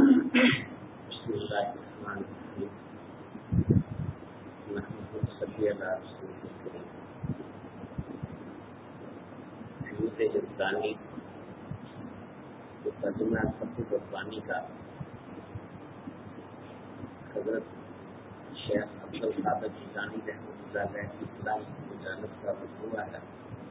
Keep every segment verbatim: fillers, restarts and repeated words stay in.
بسم اللہ الرحمن الرحیم نحمده صلی اللہ رسول الکریم فیوز جلدانی جو ترجمہ فتح ربانی کا حضرت شیخ عبدالقادر جیلانی رحمۃ اللہ علیہ کی اصلاح مجالس کا مجموعہ ہے.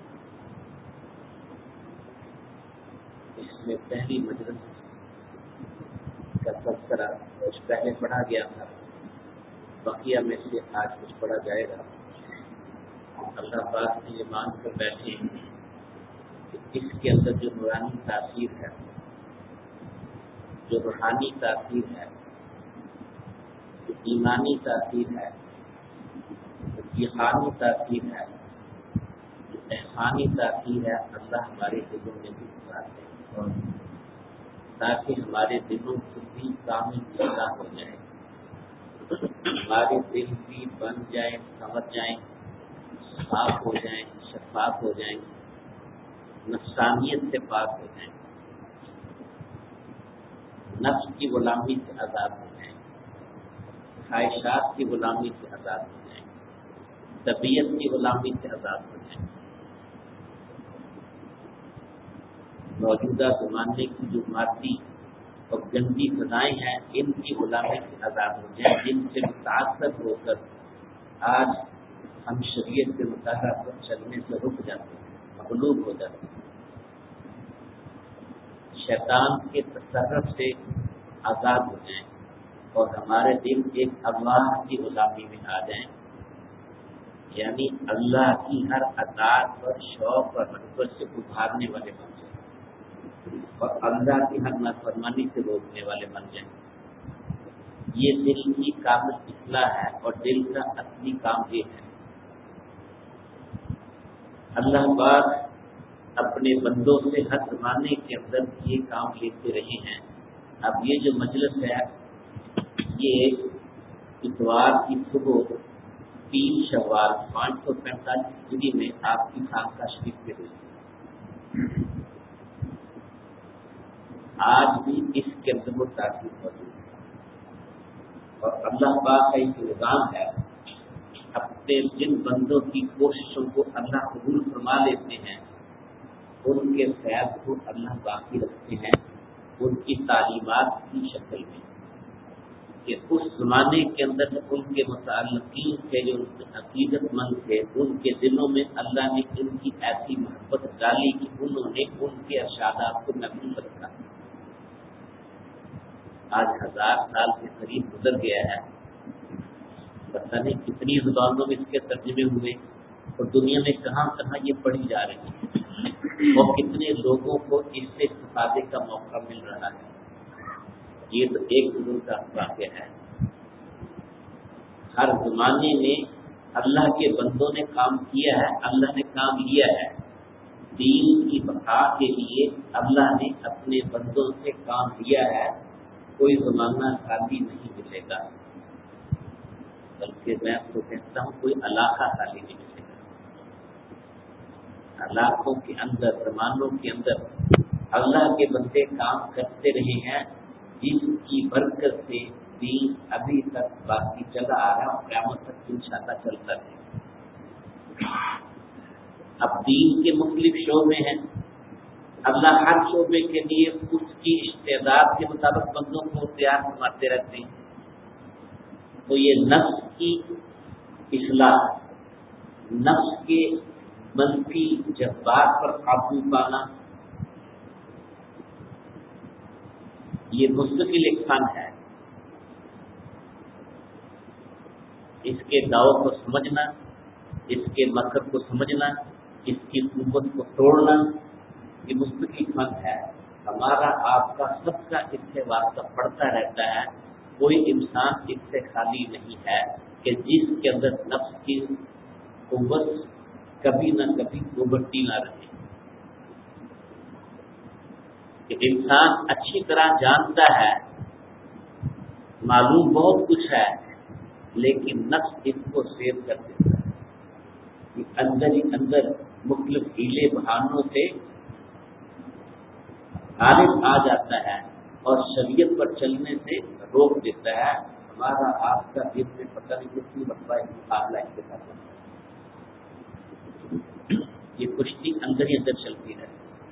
اس میں پہلی مجلس کا تذکرہ کچھ پہلے پڑھا گیا تھا, بقیہ میں سے آج کچھ پڑھا جائے گا. اللہ پاک نے یہ مان کر بیٹھے کہ اس کے اندر جو نورانی تاثیر ہے, جو روحانی تاثیر ہے, جو ایمانی تاثیر ہے, جو یقینی تاثیر ہے, جو احسانی تاثیر ہے, اللہ ہمارے دلوں میں بھی اتارے تاکہ ہمارے دلوں کو بھی کامل اصلاح ہو جائے, ہمارے دل بھی بن جائیں, سمجھ جائیں, صاف ہو جائیں, شفاف ہو جائیں, نفسانیت سے پاک ہو جائیں, نفس کی غلامی سے آزاد ہو جائیں, خواہشات کی غلامی سے آزاد ہو جائیں, طبیعت کی غلامی سے آزاد ہو جائیں, موجودہ زمانے کی جو مادی اور گندی فضائیں ہیں ان کی غلامی سے آزاد ہو جائیں, جن سے متاثر ہو کر آج ہم شریعت کے مطالعہ پر چلنے سے رک جاتے ہیں, مغلوب ہو جاتے ہیں, شیطان کے تصرف سے آزاد ہو جائیں اور ہمارے دل ایک اللہ کی غلامی میں آ جائیں, یعنی اللہ کی ہر اطاعت پر شوق اور رغبت سے ابھارنے والے بن جائیں اور اللہ کی ہر نافرمانی سے روکنے والے بن جائیں. یہ دل کی کامل اصلاح ہے اور دل کا اصلی کام یہ ہے. اللہ پاک اپنے بندوں سے ہر زمانے کے اندر یہ کام لیتے رہے ہیں. اب یہ جو مجلس ہے یہ اتوار کی صبح تین شوال پانچ سو پینتالیس ہجری میں آپ کی خانقاہ شریف میں ہوئی. آج بھی اس کے اندر وہ تاثیر موجود ہے اور اللہ پاک کا ایک نظام ہے, اپنے جن بندوں کی کوششوں کو اللہ قبول فرما لیتے ہیں ان کے فیض کو اللہ باقی رکھتے ہیں ان کی تعلیمات کی شکل میں, کہ اس زمانے کے اندر ان کے متعلقین تھے جو عقیدت مند تھے, ان کے دلوں میں اللہ نے ان کی ایسی محبت ڈالی کہ انہوں نے ان کے ارشادات کو محفوظ رکھا. آج ہزار سال کے قریب گزر گیا ہے, پتہ نہیں کتنی زبانوں میں اس کے ترجمے ہوئے اور دنیا میں کہاں کہاں یہ پڑھی جا رہی ہے اور کتنے لوگوں کو اس سے استفادے کا موقع مل رہا ہے. یہ تو ایک بزرگ کا واقعہ ہے. ہر زمانے میں اللہ کے بندوں نے کام کیا ہے, اللہ نے کام لیا ہے. دین کی بقا کے لیے اللہ نے اپنے بندوں سے کام لیا ہے. کوئی زمانہ خالی نہیں ملے گا, بلکہ میں تو کہتا ہوں کوئی علاقہ خالی نہیں ملے گا. علاقوں کے اندر, زمانوں کے اندر اللہ کے بندے کام کرتے رہے ہیں جس کی برکت سے دین ابھی تک باقی چلا آ رہا اور قیامت تک انشاءاللہ چلتا رہے. اب دین کے مختلف شعبے ہیں, اللہ ہر شعبے کے لیے اس کی استعداد کے مطابق بندوں کو تیار فرماتے رہتے ہیں. تو یہ نفس کی اصلاح, نفس کے منفی جذبات پر قابو پانا, یہ مستقل ایک فن ہے. اس کے داؤ کو سمجھنا, اس کے مقصد کو سمجھنا, اس کی قوت کو توڑنا, یہ مستقل فن ہے. ہمارا آپ کا سب کا اس سے واسطہ پڑتا رہتا ہے. کوئی انسان اس سے خالی نہیں ہے کہ جس کے اندر نفس کی قوت کبھی نہ کبھی ابھرتی نہ رہے. کہ انسان اچھی طرح جانتا ہے, معلوم بہت کچھ ہے, لیکن نفس اس کو سیو کر دیتا ہے. کہ اندر ہی اندر مختلف ہیلے بہانوں سے غالب آ جاتا ہے اور شریعت پر چلنے سے روک دیتا ہے. ہمارا آپ کا دل میں پتہ نہیں کتنی مرتبہ مقابلہ اس کے ساتھ یہ کشتی اندر ہی اندر چلتی ہے.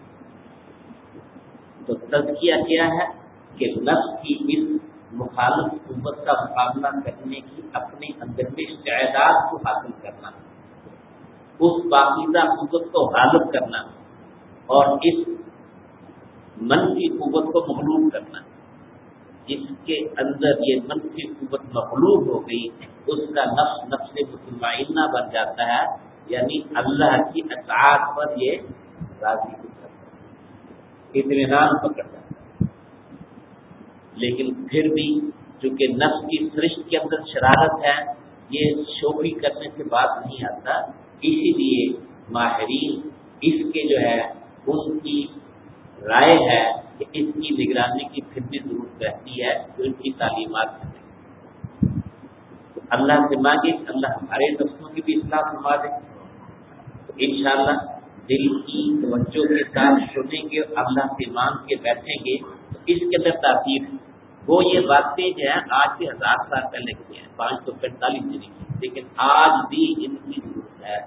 تو تزکیہ کیا ہے کہ نفس کی اس مخالف قوت کا مقابلہ کرنے کی اپنے اندر میں استعداد کو حاصل کرنا، اس پاکیزہ قوت کو غالب کرنا اور اس منفی قوت کو مغلوب کرنا. جس کے اندر یہ منفی قوت مغلوب ہو گئی اس کا نفس نفس مطمئنہ بن جاتا ہے، یعنی اللہ کی اطاعت پر یہ راضی ہو جاتا ہے، اطمینان پکڑتا ہے. لیکن پھر بھی چونکہ نفس کی سرشت کے اندر شرارت ہے، یہ شوخی کرنے سے بات نہیں آتا. اسی لیے ماہرین اس کے جو ہے ان کی رائے ہے کہ اس کی نگرانی کی پھر بھی ضرورت رہتی ہے جو ان کی تعلیمات ہیں. اللہ سے مانگے کہ اللہ ہمارے نفسوں کی بھی اصلاح فرما دے. تو انشاءاللہ دل کی توجہ کے ساتھ سنیں گے، اللہ سے مانگ کے بیٹھیں گے تو اس کے اندر تاثیر ہے. وہ یہ باتیں جو ہیں آج سے ہزار سال پہلے کی ہیں، پانچ سو پینتالیس دن کی، لیکن آج بھی ان کی ضرورت ہے.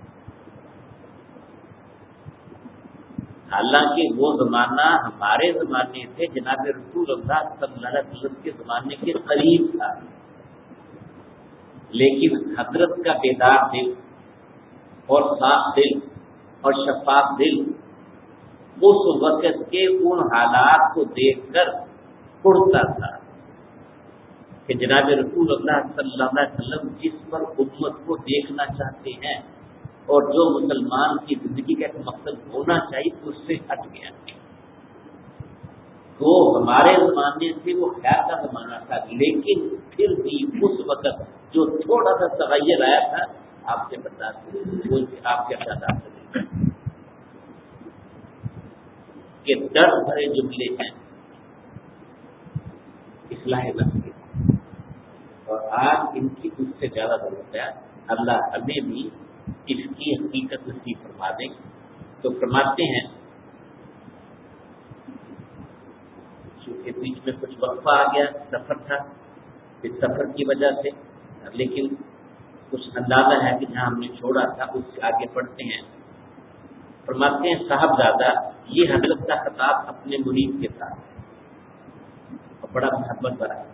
حالانکہ وہ زمانہ ہمارے زمانے سے جناب رسول اللہ صلی اللہ علیہ وسلم کے زمانے کے قریب تھا، لیکن حضرت کا بیدار دل اور صاف دل اور شفاف دل اس وقت کے ان حالات کو دیکھ کر اڑتا تھا کہ جناب رسول اللہ صلی اللہ علیہ وسلم جس پر امت کو دیکھنا چاہتے ہیں اور جو مسلمان کی زندگی کا ایک مقصد ہونا چاہیے اس سے ہٹ گیا. وہ ہمارے زمانے سے وہ خیر کا زمانہ تھا، لیکن پھر بھی اس وقت جو تھوڑا سا تغیر آیا تھا آپ سے بتا دیں آپ کے ساتھ کہ درد بھرے جملے ہیں اصلاح نفس کے، اور آج ان کی اس سے زیادہ ضرورت ہے. اللہ ہمیں بھی اس کی حقیقت نصیب فرما دیں. تو فرماتے ہیں چونکہ بیچ میں کچھ وقفہ آ گیا، سفر تھا، اس سفر کی وجہ سے، لیکن کچھ اندازہ ہے کہ جہاں ہم نے چھوڑا تھا اس سے آگے پڑھتے ہیں. فرماتے ہیں صاحبزادہ یہ حضرت کا خطاب اپنے مرید کے ساتھ اور بڑا محبت بڑا ہے.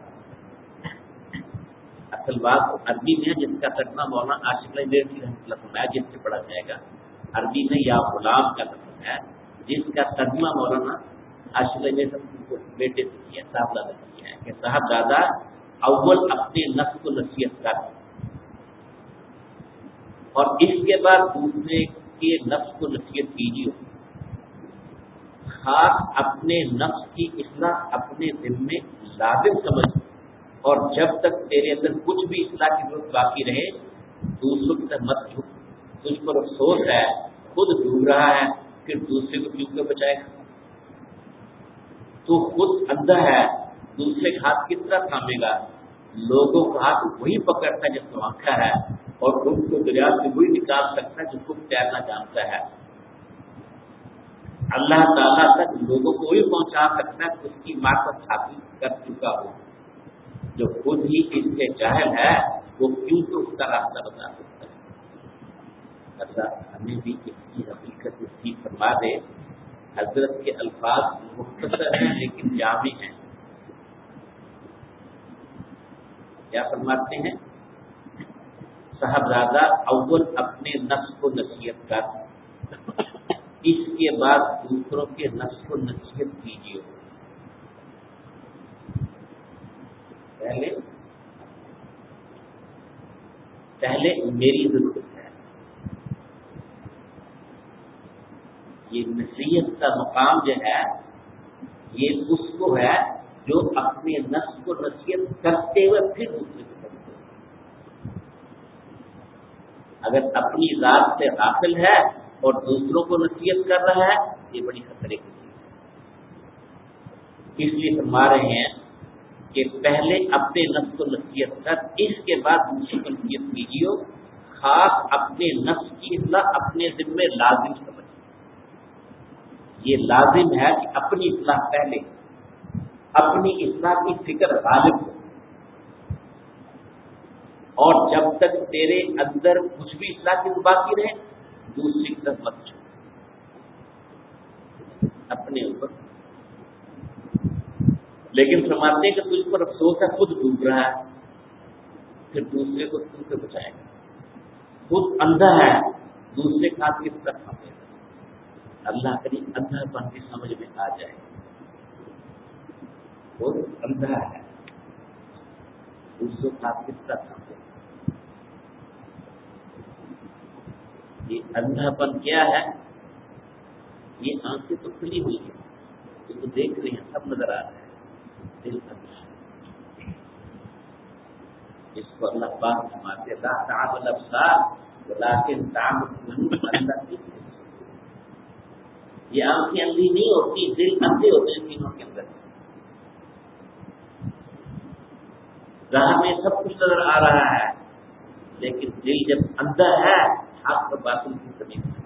اصل بات عربی میں جس کا ترجمہ مولانا عاشق علی کی رحمۃ اللہ فرمایا، جس سے پڑھا جائے گا. عربی میں یا غلام کا لفظ ہے جس کا ترجمہ مولانا عاشق علی بیٹے سے کیا، صاحبزادہ سے کیا ہے کہ صاحبزادہ اول اپنے نفس کو نصیحت کر اور اس کے بعد دوسرے کے نفس کو نصیحت کیجیے. خاص اپنے نفس کی اصلاح اپنے دل میں لازم سمجھ، اور جب تک تیرے اندر کچھ بھی اصلاح کی ضرورت باقی رہے دوسروں کی طرف مت جھک. تجھ پر افسوس ہے، خود ڈوب رہا ہے، پھر دوسرے کو کیوں کر بچائے گا؟ تو خود اندھا ہے، دوسرے کا ہاتھ کس طرح تھامے گا؟ لوگوں کا ہاتھ وہی پکڑتا ہے جس کو آنکھا ہے، اور ان کو دریا سے وہی نکال سکتا ہے جو خود تیرنا جانتا ہے. اللہ تعالیٰ تک لوگوں کو وہی پہنچا سکتا ہے اس کی معرفت حاصل کر چکا ہو. جو خود ہی اس سے جاہل ہے وہ کیوں تو اس کا راستہ بتا سکتا ہے. اللہ ہمیں بھی اس کی حقیقت نصیب فرما دے. حضرت کے الفاظ مختصر ہیں لیکن جامع ہیں. کیا فرماتے ہیں؟ صاحبزادہ اول اپنے نفس کو نصیحت کر، اس کے بعد دوسروں کے نفس کو نصیحت کیجیے. پہلے پہلے میری ضرورت ہے. یہ نصیحت کا مقام جو ہے یہ اس کو ہے جو اپنے نفس کو نصیحت کرتے ہوئے پھر دوسرے کو کرتے ہوئے. اگر اپنی ذات سے غافل ہے اور دوسروں کو نصیحت کر رہا ہے یہ بڑی خطرے کی چیز ہے. اس لیے فرما رہے ہیں کہ پہلے اپنے نفس کو نصیحت کر، اس کے بعد دوسروں کو نصیحت کیجیے. خاص اپنے نفس کی اصلاح اپنے ذمے لازم سمجھ. یہ لازم ہے کہ اپنی اصلاح پہلے اپنی اصلاح کی فکر غالب ہو، اور جب تک تیرے اندر کچھ بھی اصلاح کی باقی رہے دوسری طرف مت چھوڑ، اپنے اوپر۔ لیکن فرماتے ہیں کہ تجھ پر افسوس ہے، خود ڈوب رہا ہے، پھر دوسرے کو تم سے بچائے گا۔ خود اندھا ہے، دوسرے کا ہاتھ کس طرح تھامے گا؟ اللہ کریم اندھا پن کی سمجھ میں آ جائے۔ وہ اندھا ہے، دوسروں کا ہاتھ کس طرح تھامے گا؟ یہ اندھا پن کیا ہے؟ یہ آنکھیں تو کھلی ہوئی ہیں، جو تو دیکھ رہے ہیں، سب نظر آ رہا ہے، دل اندھا ہے۔ جس کو اللہ پاک فرماتے لا تعمل الابصار ولکن تعمل القلوب، اللہ کی یہ آنکھیں اندھی نہیں ہوتی، دل اندھے ہوتے ہیں تینوں کے اندر۔ راہ میں سب کچھ نظر آ رہا ہے، لیکن دل جب اندھا ہے حق اور باطل کی تمیز نہیں۔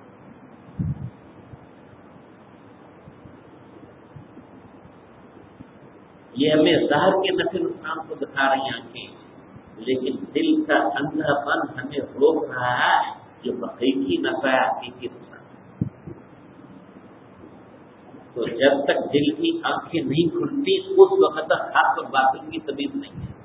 یہ ہمیں ظاہر کے نفع نقصان کو دکھا رہی آنکھیں، لیکن دل کا اندھا پن ہمیں روک رہا ہے جو حقیقی نفع ہے، حقیقی نقصان۔ تو جب تک دل کی آنکھیں نہیں کھلتی اس وقت تک حق اور باطل کی تمیز نہیں ہے۔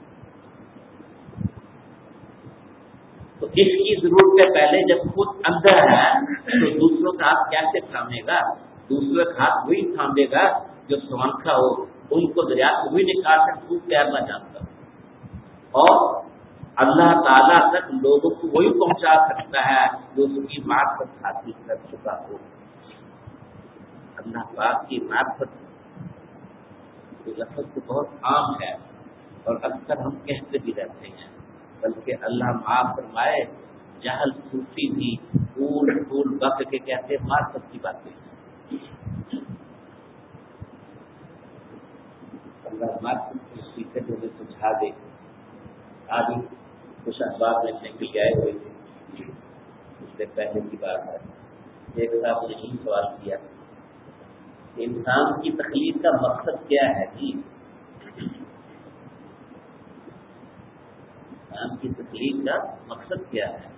تو اس کی ضرورت ہے پہلے جب خود اندھا ہے تو دوسروں کا ہاتھ کیسے تھامے گا؟ دوسروں کا ہاتھ وہی تھامے گا جو سوانکھا ہو، ان کو دریا سے وہی نکال کر خوب تیرنا جانتا ہو، اور اللہ تعالیٰ تک لوگوں کو وہی پہنچا سکتا ہے جو اس کی معرفت حاصل کر چکا ہو۔ اللہ پاک کی معرفت یہ لفظ تو بہت عام ہے اور اکثر ہم کہتے بھی رہتے ہیں، بلکہ اللہ معاف فرمائے جہل صوفی بھی پھول پھول وقت کے کہتے معرفت کی باتیں۔ اللہ معرفت کی حقیقت ہمیں سمجھا دے۔ آج کچھ اخبار میں نکل گئے ہوئے تھے، اس سے پہلے کی بات ہے، ایک صاحب نے یہی سوال کیا کہ انسان کی تخلیق کا مقصد کیا ہے جی؟ انسان کی تخلیق کا مقصد کیا ہے؟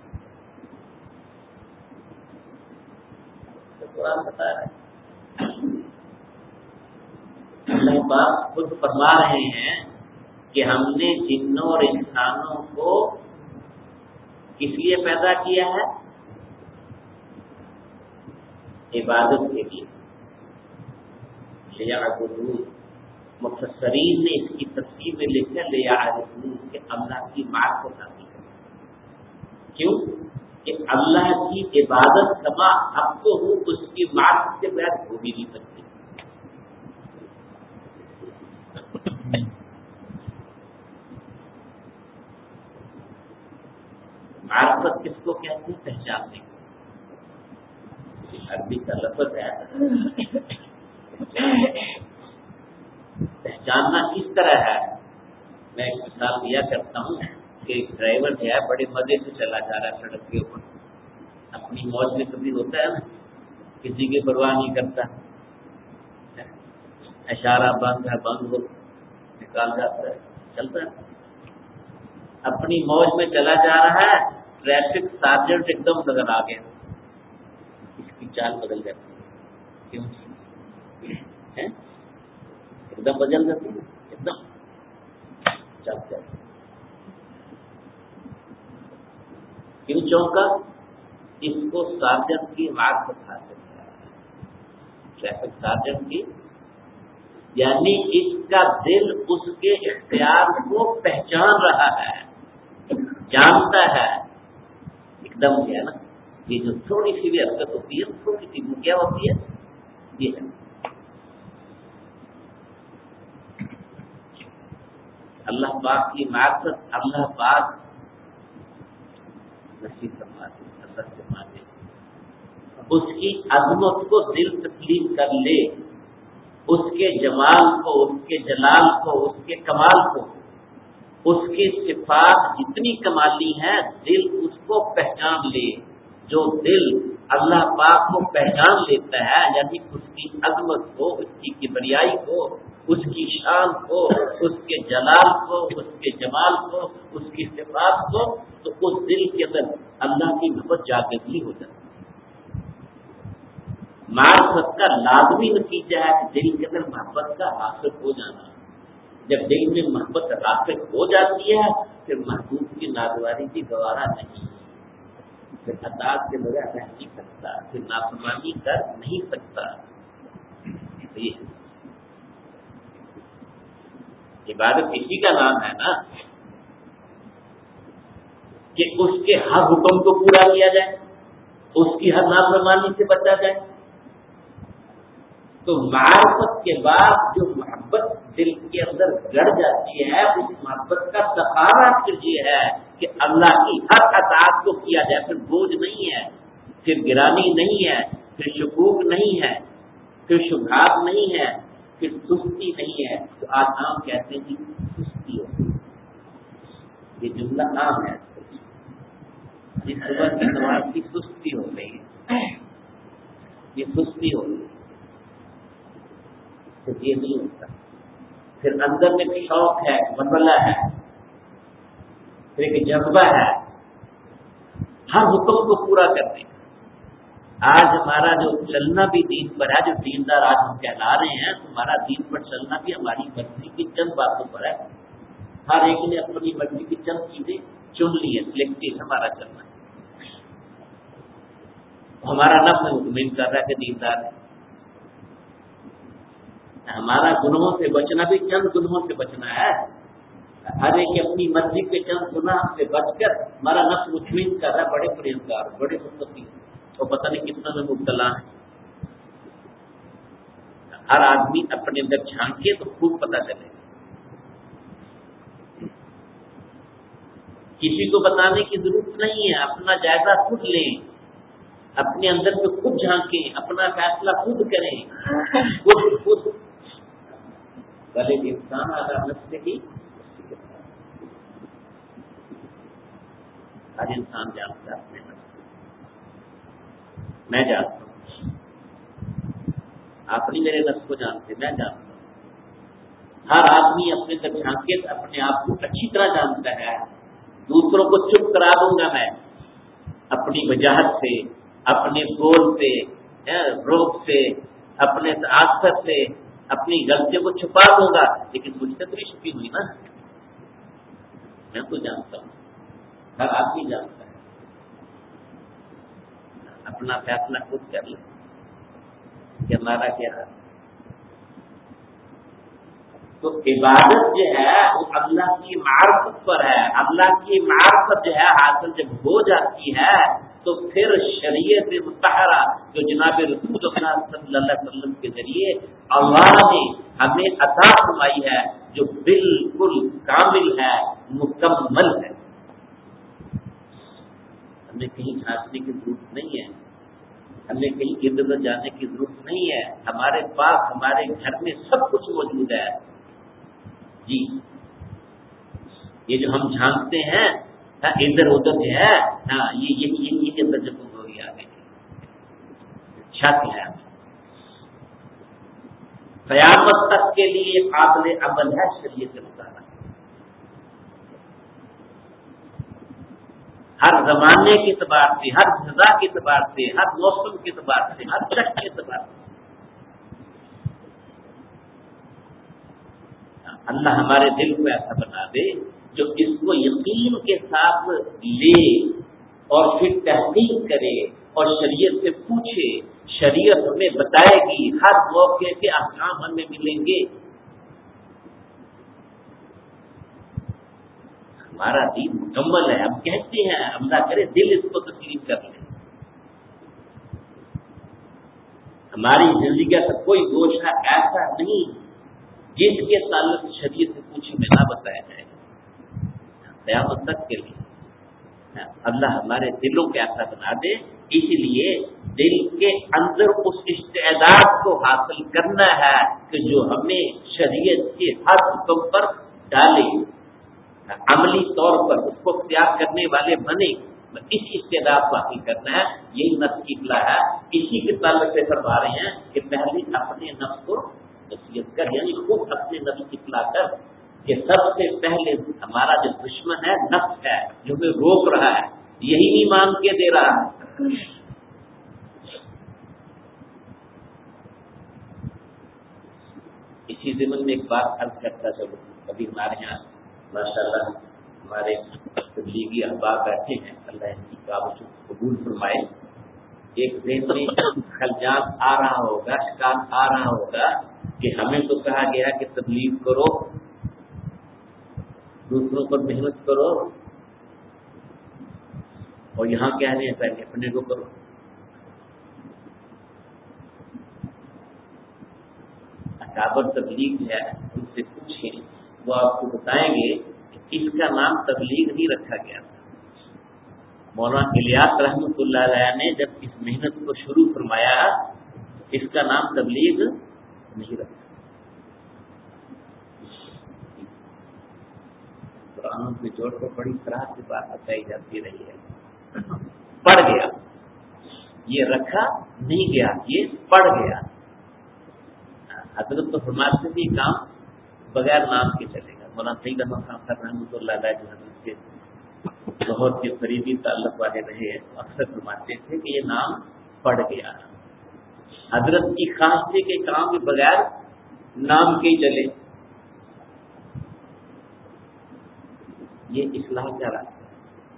تو قرآن بتا رہا ہے، اللہ پاک خود فرما رہے ہیں کہ ہم نے جنوں اور انسانوں کو کس لیے پیدا کیا ہے؟ عبادت کے لیے، لیعبدون۔ مفسرین نے اس کی تفسیر میں لکھا لیعرفون، کہ اللہ کی معرفت حاصل کریں۔ کیوں؟ کہ اللہ کی عبادت کما اب تو ہو، اس کی معرفت کے بغیر ہو بھی نہیں سکتی۔ معرفت کس کو کہتے ہیں؟ پہچاننے کو۔ عربی کا لفظ ہے، پہچاننا کس طرح ہے؟ میں ایک مثال دیا کرتا ہوں کہ ایک ڈرائیور جو ہے بڑے مزے سے چلا جا رہا ہے سڑک کے اوپر، اپنی موج میں کبھی ہوتا ہے نا، کسی کی پرواہ نہیں کرتا، اشارہ بند ہے بند ہو نکال جاتا ہے، چلتا ہے، اپنی موج میں چلا جا رہا ہے، ٹریفک سارجنٹ ایک دم نظر آ گیا، اس کی چال بدل جاتی ہے۔ کیوں؟ ایک دم بدل جاتی ہے، ایک دم چل جاتی۔ کیوں چونکا؟ اس کو سارجنٹ کی معرفت حاصل ہے، ٹریفک سارجنٹ کی، یعنی اس کا دل اس کے اختیار کو پہچان رہا ہے، جانتا ہے۔ ایک دم کیا نا، یہ جو تھوڑی سی بھی حرکت ہوتی ہے، تھوڑی سی وہ کیا ہوتی ہے؟ یہ ہے اللہ پاک کی معرفت۔ اللہ پاک نصیب فرماتے، اللہ سے مانگے اس کی عظمت کو دل تسلیم کر لے، اس کے جمال کو، اس کے جلال کو، اس کے کمال کو، اس کی صفات جتنی کمالی ہیں دل اس کو پہچان لے۔ جو دل اللہ پاک کو پہچان لیتا ہے، یعنی اس کی عظمت کو، اس کی کبریائی کو، اس کی شان کو، اس کے جلال کو، اس کے جمال کو، اس کی صفات کو، تو اس دل کے اندر اللہ کی محبت جاگتی ہو جاتی ہے۔ معرفت کا لازمی نتیجہ ہے کہ دل کے اندر محبت کا حاصل ہو جانا۔ جب دل میں محبت راسخ ہو جاتی ہے پھر محبوب کی ناگواری بھی گوارا نہیں، پھر اطاعت کے بغیر رہ نہیں سکتا، پھر نافرمانی کر نہیں سکتا۔ یہ عبادت اسی کا نام ہے نا کہ اس کے ہر حکم کو پورا کیا جائے، اس کی ہر نافرمانی سے بچا جائے۔ تو معرفت کے بعد جو محبت دل کے اندر گڑ جاتی ہے، اس محبت کا سہارا پھر یہ ہے کہ اللہ کی ہر اطاعت کو کیا جائے، پھر بوجھ نہیں ہے، پھر گرانی نہیں ہے، پھر شکوک نہیں ہے، پھر شبہات نہیں ہے، پھر سستی نہیں ہے۔ تو آج عام کہتے ہیں کہ سستی ہو گئی، یہ جملہ عام ہے، جس صبح کی نماز کی سستی ہو گئی ہے، یہ سستی ہو گئی، تو یہ نہیں ہوتا۔ پھر اندر میں ایک شوق ہے، مطلع ہے، پھر ایک جذبہ ہے ہر حکم کو پورا کرنے کا۔ آج ہمارا جو چلنا بھی دین پر ہے، جو دیندار آج ہم کہلا رہے ہیں، ہمارا دین پر چلنا بھی ہماری مرضی کی چند باتوں پر ہے۔ ہر ایک نے اپنی مرضی کی چند چیزیں چن لی ہے، سلیکٹڈ ہمارا چلنا ہے۔ ہمارا نفس مطمئن کر رہا ہے کہ دیندار ہے، ہمارا گناہوں سے بچنا بھی چند گناہوں سے بچنا ہے۔ ہر ایک اپنی مرضی کے چند گناہ سے بچ کر ہمارا نفس مطمئن کر رہا ہے، بڑے پرہیزگار، بڑے متقی، اور پتہ نہیں کتنا میں مبتلا ہے۔ ہر آدمی اپنے اندر جھانکے تو خوب پتہ چلے، کسی کو بتانے کی ضرورت نہیں ہے، اپنا جائزہ خود لیں، اپنے اندر سے خود جھانکیں، اپنا فیصلہ خود کریں، خود خود بھلے انسان اگر نفس ہی، ہر انسان جانتا ہے اپنے نفس کو، میں جانتا ہوں، آپ نہیں میرے نفس کو جانتے، میں جانتا ہوں۔ ہر آدمی اپنے اندر جھانکے اپنے آپ کو اچھی طرح جانتا ہے۔ دوسروں کو چپ کرا دوں گا میں اپنی وجاہت سے، اپنے بول سے، روک سے، اپنے تعصب سے، اپنی غلطیوں کو چھپا دوں گا، لیکن مجھ سے تو نہیں چھپی ہوئی نا، میں تو جانتا ہوں، ہر آدمی جانتا ہے۔ اپنا فیصلہ خود کر لیں کہ ہمارا کیا ہے۔ تو عبادت جو ہے وہ اللہ کی معرفت پر ہے، اللہ کی معرفت جو ہے حاصل جب ہو جاتی ہے تو پھر شریعت مطہرہ جو جناب رسول اللہ صلی اللہ علیہ وسلم کے ذریعے اللہ نے ہمیں عطا فرمائی ہے، جو بالکل کامل ہے، مکمل ہے۔ ہمیں کہیں جھانکنے کی ضرورت نہیں ہے، ہمیں کہیں ادھر ادھر جانے کی ضرورت نہیں ہے، ہمارے پاس ہمارے گھر میں سب کچھ موجود ہے۔ جی یہ جو ہم جھانکتے ہیں ادھر ادھر جو ہے، ہاں یہ یہ یہ اندر جب ہوگی آگے شک ہے، قیامت تک کے لیے قابل عمل ہے شریعت مطالعہ، ہر زمانے کے اعتبار سے، ہر فضا کے اعتبار سے، ہر موسم کے اعتبار سے، ہر شخص کے اعتبار سے۔ اللہ ہمارے دل کو ایسا بنا دے جو اس کو یقین کے ساتھ لے اور پھر تحقیق کرے اور شریعت سے پوچھے، شریعت ہمیں بتائے گی، ہر موقع کے احکام ہمیں ملیں گے۔ ہمارا دین مکمل ہے، ہم کہتے ہیں، اللہ کرے دل اس کو تسلیم کر لے۔ ہماری زندگی کا کوئی گوشہ ایسا نہیں جس کے تعلق شریعت سے پوچھے میں نہ بتایا جائے گا۔ قیامت تک کے لیے اللہ ہمارے دلوں کو ایسا بنا دے، اس لیے دل کے اندر اس استعداد کو حاصل کرنا ہے کہ جو ہمیں شریعت کے ہر حکم پر ڈالے، عملی طور پر اس کو اختیار کرنے والے بنے، اس استعداد کو حاصل کرنا ہے۔ یہی نفس کی اصلاح ہے، اسی کے تعلق سے فرما رہے ہیں کہ پہلے اپنے نفس کو نصیحت کر، یعنی خود اپنے نفس کی کہ سب سے پہلے ہمارا جو دشمن ہے نفس ہے، جو ہمیں روک رہا ہے، یہی نہیں مان کے دے رہا ہے۔ اسی ضمن میں ایک بات عرض کرتا چلو، ابھی ہمارے یہاں ماشاء اللہ ہمارے تبلیغی احباب بیٹھے ہیں، اللہ ان کی کاوشوں کو قبول فرمائے۔ ایک ذہن میں خلجان آ رہا ہوگا، شکار آ رہا ہوگا کہ ہمیں تو کہا گیا کہ تبلیغ کرو، دوسروں پر محنت کرو، اور یہاں کہہ رہے ہیں پہلے اپنے کو کرو۔ اکابر تبلیغ ہے، ان سے پوچھیں، وہ آپ کو بتائیں گے کہ اس کا نام تبلیغ نہیں رکھا گیا تھا۔ مولانا الیاس رحمۃ اللہ علیہ نے جب اس محنت کو شروع فرمایا، اس کا نام تبلیغ نہیں رکھا۔ قرآن میں جوڑ کر بڑی طرح سے بات بتائی جاتی رہی ہے۔ پڑھ گیا، یہ رکھا نہیں گیا، یہ پڑھ گیا۔ حضرت تو فرماتے تھے یہ کام بغیر نام کے چلے گا۔ مولانا سید احمد خان صاحب رحمۃ اللہ علیہ جو حضرت کے بہت ہی قریبی تعلق والے رہے ہیں، اکثر فرماتے تھے کہ یہ نام پڑھ گیا۔ حضرت کی خواہش تھی کہ کام بھی بغیر نام کے ہی چلے۔ یہ اصلاح کا راستہ ہے۔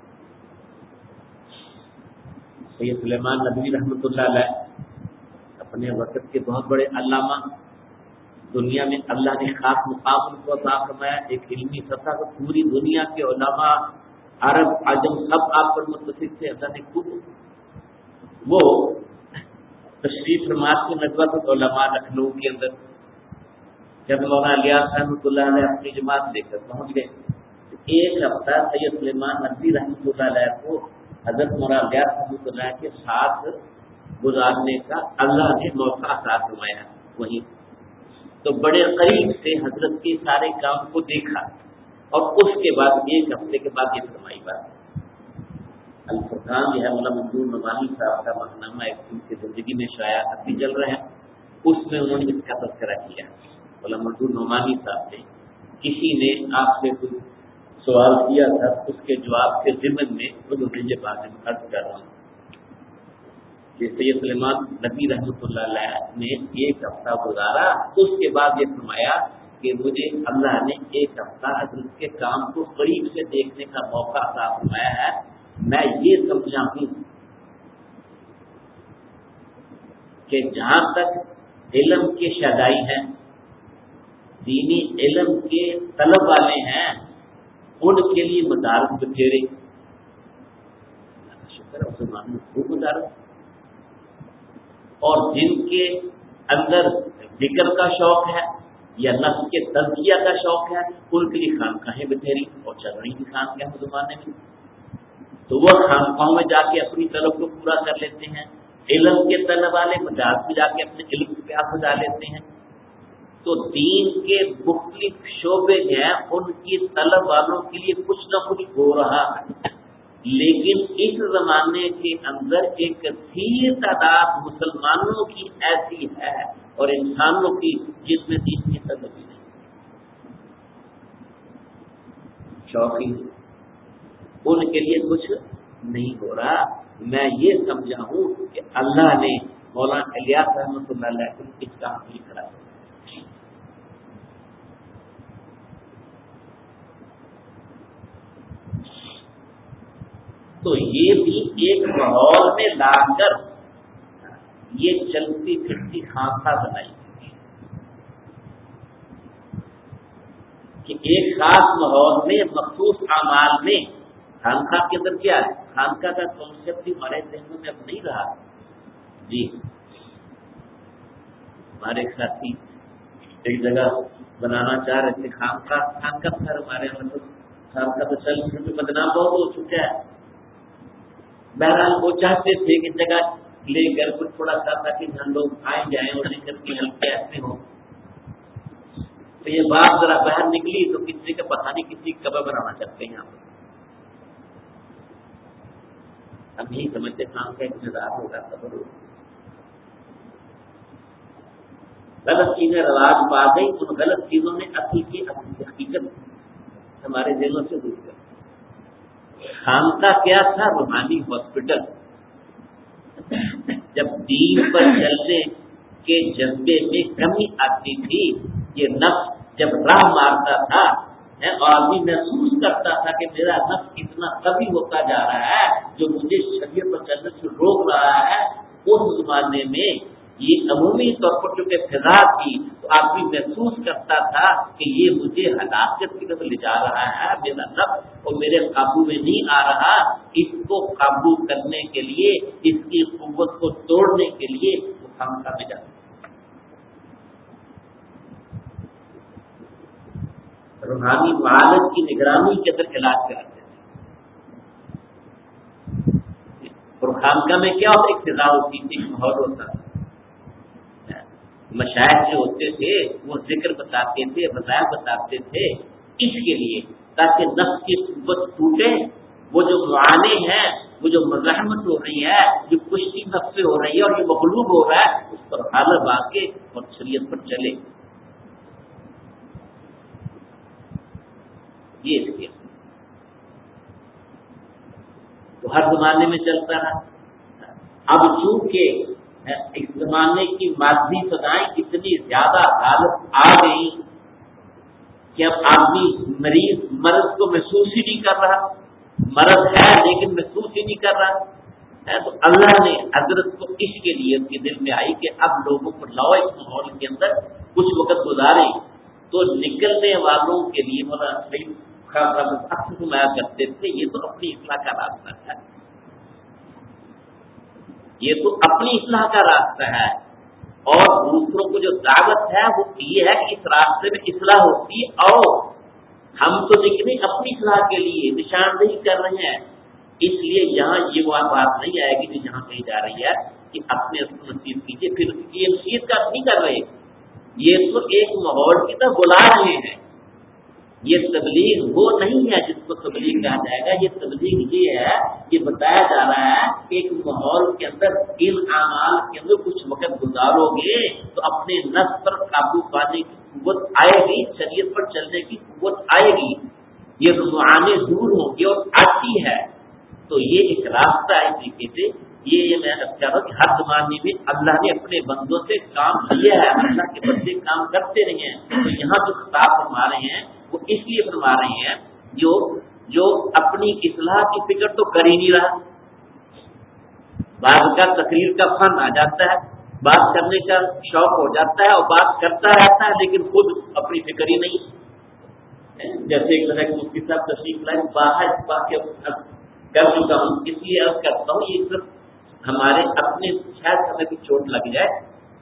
سید سلیمان ندوی رحمۃ اللہ علیہ اپنے وقت کے بہت بڑے علامہ، دنیا میں اللہ نے خاص مقام ان کو عطا فرمایا، ایک علمی سطح پر پوری دنیا کے علماء عرب عجم سب آپ پر متفق تھے، اللہ نے خود وہ تشریف فرماتے کے ندوۃ العلماء لکھنؤ کے اندر جب مولانا الیاس رحمۃ اللہ علیہ اپنی جماعت لے کر پہنچ گئے، ایک ہفتہ سید سلیمان ندوی رحمۃ اللہ علیہ کو حضرت مولانا الیاس رحمۃ اللہ کے ساتھ گزارنے کا اللہ نے موقع عطا فرمایا۔ وہیں تو بڑے قریب سے حضرت کے سارے کام کو دیکھا، اور اس کے بعد ایک ہفتے کے بعد یہ فرمائی بات۔ الفرقان جو ہے مولانا منظور نعمانی صاحب کا ماہنامہ ایک ان کی زندگی میں شائع ابھی چل رہے ہیں، اس میں انہوں نے اس کا تذکرہ کیا۔ مولانا منظور نعمانی صاحب نے کسی نے آپ سے کچھ سوال کیا تھا، اس کے جواب کے ضمن میں انہوں نے یہ بات عرض کر رہا ہوں کہ سید سلیمان ندوی رحمۃ اللہ علیہ نے ایک ہفتہ گزارا، اس کے بعد یہ فرمایا کہ مجھے اللہ نے ایک ہفتہ حضرت کے کام کو قریب سے دیکھنے کا موقع عطا فرمایا ہے۔ میں یہ سمجھا ہوں کہ جہاں تک علم کے شہدائی ہیں، دینی علم کے طلب والے ہیں، ان کے لیے مدارس بتھیرے، شکر ہے مسلمان میں خوب مدارس، اور جن کے اندر ذکر کا شوق ہے یا نفس کے تزکیہ کا شوق ہے، ان کے لیے خانقاہیں بتھیری اور چل رہی تھی خانقاہیں اس زمانے میں، تو وہ خانقاہوں میں جا کے اپنی طلب کو پورا کر لیتے ہیں۔ علم کے طلب والے مدارس میں جا کے اپنے علم کو پیاس بجا لیتے ہیں۔ تو دین کے مختلف شعبے جو ہیں ان کی طلب والوں کے لیے کچھ نہ کچھ ہو رہا ہے، لیکن اس زمانے کے اندر ایک کثیر تعداد مسلمانوں کی ایسی ہے اور انسانوں کی جس میں دین کی طلب ہی نہیں، شوقی ان کے لیے کچھ نہیں ہو رہا۔ میں یہ سمجھا ہوں کہ اللہ نے مولانا الیاس رحمۃ اللہ علیہ کو اس کام کے لیے کھڑا کیا۔ تو یہ بھی ایک ماحول میں لا کر یہ چلتی پھرتی خانقاہ بنائی کہ ایک خاص ماحول میں مخصوص اعمال میں خانقاہ کے اندر کیا ہے، خانقاہ کا کانسیپٹ بھی ہمارے ذہنوں میں اب نہیں رہا۔ جی ہمارے ساتھی ایک جگہ بنانا چاہ رہے تھے خانقاہ، خانقاہ سر ہمارے مطلب خانقاہ تو چل پھر میں بدنام بہت ہو چکا ہے، بہرحال وہ چاہتے تھے کہ جگہ لے کر کچھ تھوڑا سا تاکہ ہم لوگ آئے جائیں اور ذکر کی ہلکے ایسے ہوں۔ تو یہ بات ذرا باہر نکلی تو کسی کا پتہ نہیں کسی کبر بنانا چاہتے ہیں یہاں پر، ہم یہی سمجھتے کام کا انتظار ہوگا، خبر ہوگا، غلط چیزیں رواج پا گئی، ان غلط چیزوں نے اصل کی حقیقت ہمارے ذہنوں سے دور کر. خانقاہ کیا تھا؟ روحانی ہاسپٹل. جب دین پر چلنے کے جذبے میں کمی آتی تھی، یہ نفس جب راہ مارتا تھا اور آدمی محسوس کرتا تھا کہ میرا نفس اتنا قوی ہوتا جا رہا ہے جو مجھے شریعت پر چلنے سے روک رہا ہے، اس زمانے میں یہ عمومی طور پر چونکہ فضا تھی تو آدمی محسوس کرتا تھا کہ یہ مجھے ہلاکت کی طرف لے جا رہا ہے، میرا نفس اور میرے قابو میں نہیں آ رہا. اس کو قابو کرنے کے لیے، اس کی قوت کو توڑنے کے لیے وہ خانقاہ میں جاتا. روحانی معالج کی نگرانی کے اندر علاج کراتے تھے. اور خانقاہ میں کیا ہوتا؟ ایک فضا ہوتی تھی، ایک ماحول ہوتا تھا. مشائخ جو ہوتے تھے وہ ذکر بتاتے تھے، وظائف بتاتے تھے اس کے لیے تاکہ نفس کی قوت ٹوٹے. وہ جو معانے ہیں، وہ جو مزاحمت ہو رہی ہے، جو کشتی نفس سے ہو رہی ہے اور یہ مغلوب ہو رہا ہے، اس پر غالب آ کے اور شریعت پر چلے. یہ اس کے تو ہر زمانے میں چلتا ہے. اب چونکہ اس زمانے کی مادی سزائیں اتنی زیادہ غالب آ گئی کہ اب آدمی مریض مرض کو محسوس ہی نہیں کر رہا. مرض ہے لیکن محسوس ہی نہیں کر رہا. تو اللہ نے حضرت کو اس کے لیے ان کے دل میں آئی کہ اب لوگوں کو لاؤ اس ماحول کے اندر کچھ وقت گزارے. تو نکلنے والوں کے لیے اکثر سمایا کرتے تھے یہ تو اپنی اصلاح کا راستہ ہے، یہ تو اپنی اصلاح کا راستہ ہے. اور دوسروں کو جو دعوت ہے وہ یہ ہے کہ اس راستے میں اصلاح ہوتی ہے اور ہم تو نکلے اپنی اصلاح کے لیے، نشاندہی کر رہے ہیں. اس لیے یہاں یہ وہ بات نہیں آئے گی جو یہاں کہی جا رہی ہے کہ اپنے اس کو نصیب کیجیے. پھر یہ نصیب کا نہیں کر رہے، یہ تو ایک ماحول کی طرف بلا رہے ہیں. یہ تبلیغ وہ نہیں ہے جس کو تبلیغ کہا جائے گا. یہ تبلیغ یہ ہے، یہ بتایا جا رہا ہے کہ ایک ماحول کے اندر ان اعمال کے اندر کچھ وقت گزارو گے تو اپنے نفس پر قابو پانے کی قوت آئے گی، شریعت پر چلنے کی قوت آئے گی، یہ رجحانے دور ہوں گے اور آتی ہے. تو یہ ایک راستہ ہے. طریقے سے یہ یہ میں چاہ رہا ہوں کہ ہر زمانے میں اللہ نے اپنے بندوں سے کام لیا ہے، اللہ کے بندے کام کرتے رہے ہیں. تو یہاں جو خطاب فرما رہے ہیں وہ اس لیے فرما رہے ہیں جو جو اپنی اصلاح کی فکر تو کر ہی نہیں رہا. بعض کا تقریر کا فن آ جاتا ہے، بات کرنے کا شوق ہو جاتا ہے اور بات کرتا رہتا ہے لیکن خود اپنی فکر ہی نہیں. جیسے ایک طرح کے مفتی صاحب تشریف لائے باہر کر چکا ہوں، اس لیے عرض کرتا ہوں یہ صرف ہمارے اپنے شاید ہمیں بھی چوٹ لگ جائے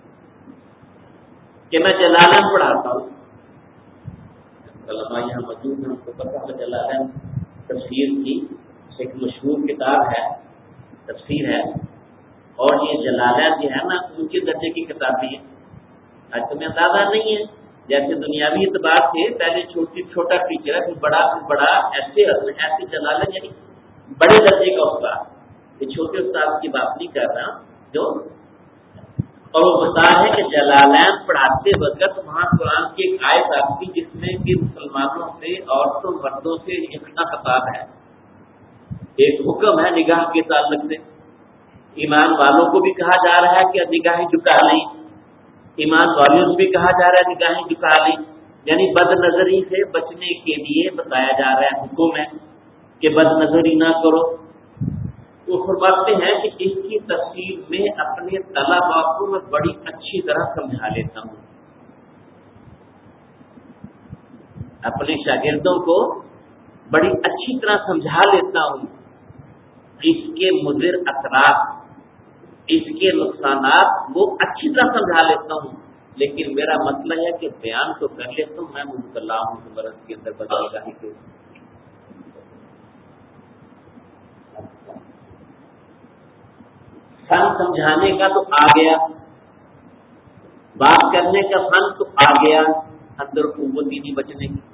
کہ میں جلالین پڑھاتا ہوں. علماء یہاں موجود ہیں، ہم کو پتہ ہے جلالین تفسیر کی ایک مشہور کتاب ہے، تفسیر ہے. اور یہ جلالین جو ہے نا ان کے درجے کی کتاب بھی ہے. آج تمہیں اندازہ نہیں ہے، جیسے دنیاوی اعتبار سے پہلے چھوٹی چھوٹا ٹیچر ہے، پھر بڑا پھر بڑا ایسے ایسے جلالین یعنی بڑے درجے کا استاد. یہ چھوٹے استاد کی بات نہیں کر رہا جو. اور وہ بتا ہے کہ جلالین پڑھاتے وقت وہاں قرآن کی ایک آیت آتی جس میں کہ مسلمانوں سے عورتوں مردوں سے اکٹھا خطاب ہے. ایک حکم ہے نگاہ کے تعلق سے، ایمان والوں کو بھی کہا جا رہا ہے کہ نگاہیں جھکا لیں، ایمان والوں سے بھی کہا جا رہا ہے نگاہیں جھکا لیں. یعنی بد نظری سے بچنے کے لیے بتایا جا رہا ہے، حکم ہے کہ بد نظری نہ کرو. وہ فرماتے ہیں کہ اس کی تفصیل میں اپنے طلباء کو میں بڑی اچھی طرح سمجھا لیتا ہوں، اپنے شاگردوں کو بڑی اچھی طرح سمجھا لیتا ہوں. اس کے مضر اثرات، اس کے نقصانات وہ اچھی طرح سمجھا لیتا ہوں. لیکن میرا مسئلہ ہے کہ بیان تو کر لیتا ہوں، میں مبتلا ہوں برس کے اندر بدل گاہی کے. فن سمجھانے کا تو آ گیا، بات کرنے کا فن تو آ گیا، اندر قوت ہی نہیں بچنے کی.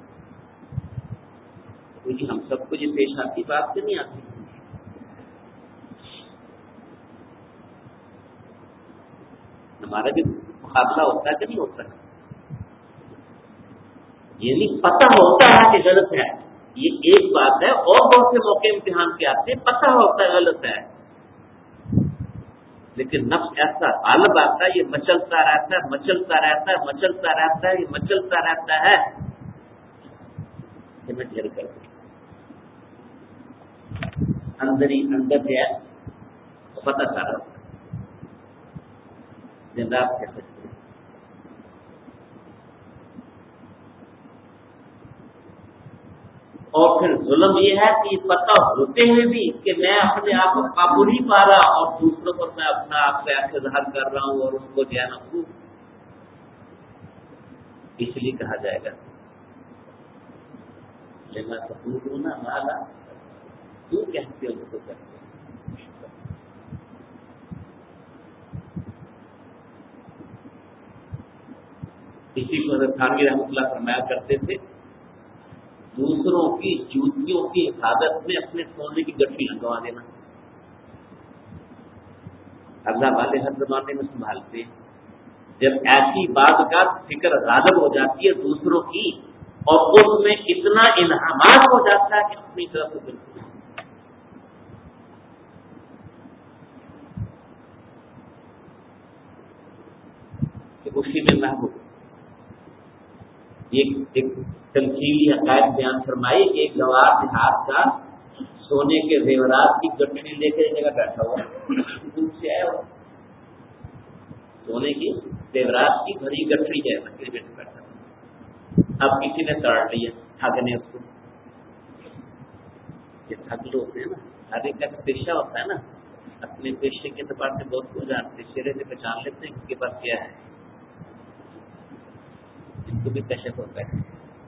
کیونکہ ہم سب کو یہ پیش آتی بات سے نہیں آتی. ہمارا بھی مقابلہ ہوتا ہے کہ نہیں ہوتا ہے؟ یہ نہیں پتہ ہوتا ہے کہ غلط ہے، یہ ایک بات ہے، اور بہت سے موقع امتحان کے آتے ہیں، پتہ ہوتا ہے غلط ہے، لیکن نفس ایسا غالب آتا ہے، یہ مچلتا رہتا ہے مچلتا رہتا ہے مچلتا رہتا ہے یہ مچلتا رہتا ہے کہ میں جھر کر دوں اندر ہی اندر جو ہے پتہ سارا دن رات کہہ سکتے ہیں۔ اور پھر ظلم یہ ہے کہ پتہ ہوتے ہوئے بھی کہ میں اپنے آپ کو قابو نہیں پا رہا اور دوسروں پر میں اپنا آپ کو ایسے ظاہر کر رہا ہوں اور اس کو جو ہے نا خوب، اس لیے کہا جائے گا کہ میں سبور ہوں نا مالا تو کہتے ہو اس کو کرتے اسی کو حضرت تھانوی رحمۃ اللہ فرمایا کرتے تھے، دوسروں کی جوتیوں کی حفاظت میں اپنے سونے کی گٹھی لگوا دینا۔ اللہ والے ہر زمانے میں سنبھالتے ہیں، جب ایسی بات کا فکر غالب ہو جاتی ہے دوسروں کی اور اس میں اتنا انہماک ہو جاتا ہے کہ اپنی طرف سے بالکل کہ اسی میں محبوب ایک ایک تنقیدی عقائد بیان فرمائی، ایک گوار دیہات کا سونے کے زیورات کی گٹھڑی لے کر ایک جگہ بیٹھا ہوا، دور سے آیا ہوا سونے کی زیورات کی بھری گٹھڑی ہے مکڑی بیٹھ بیٹھا ہوا۔ اب کسی نے توڑ لیا، ٹھگ نے اس کو، یہ ٹھگ لوگ ہوتے ہیں نا، ہر ایک کا پیشہ ہوتا ہے نا، اپنے پیشے کے اعتبار سے بہت کو جانتے، چہرے سے پہچان لیتے ہیں ان کے پاس کیا ہے، ان کو بھی کشف ہوتا ہے۔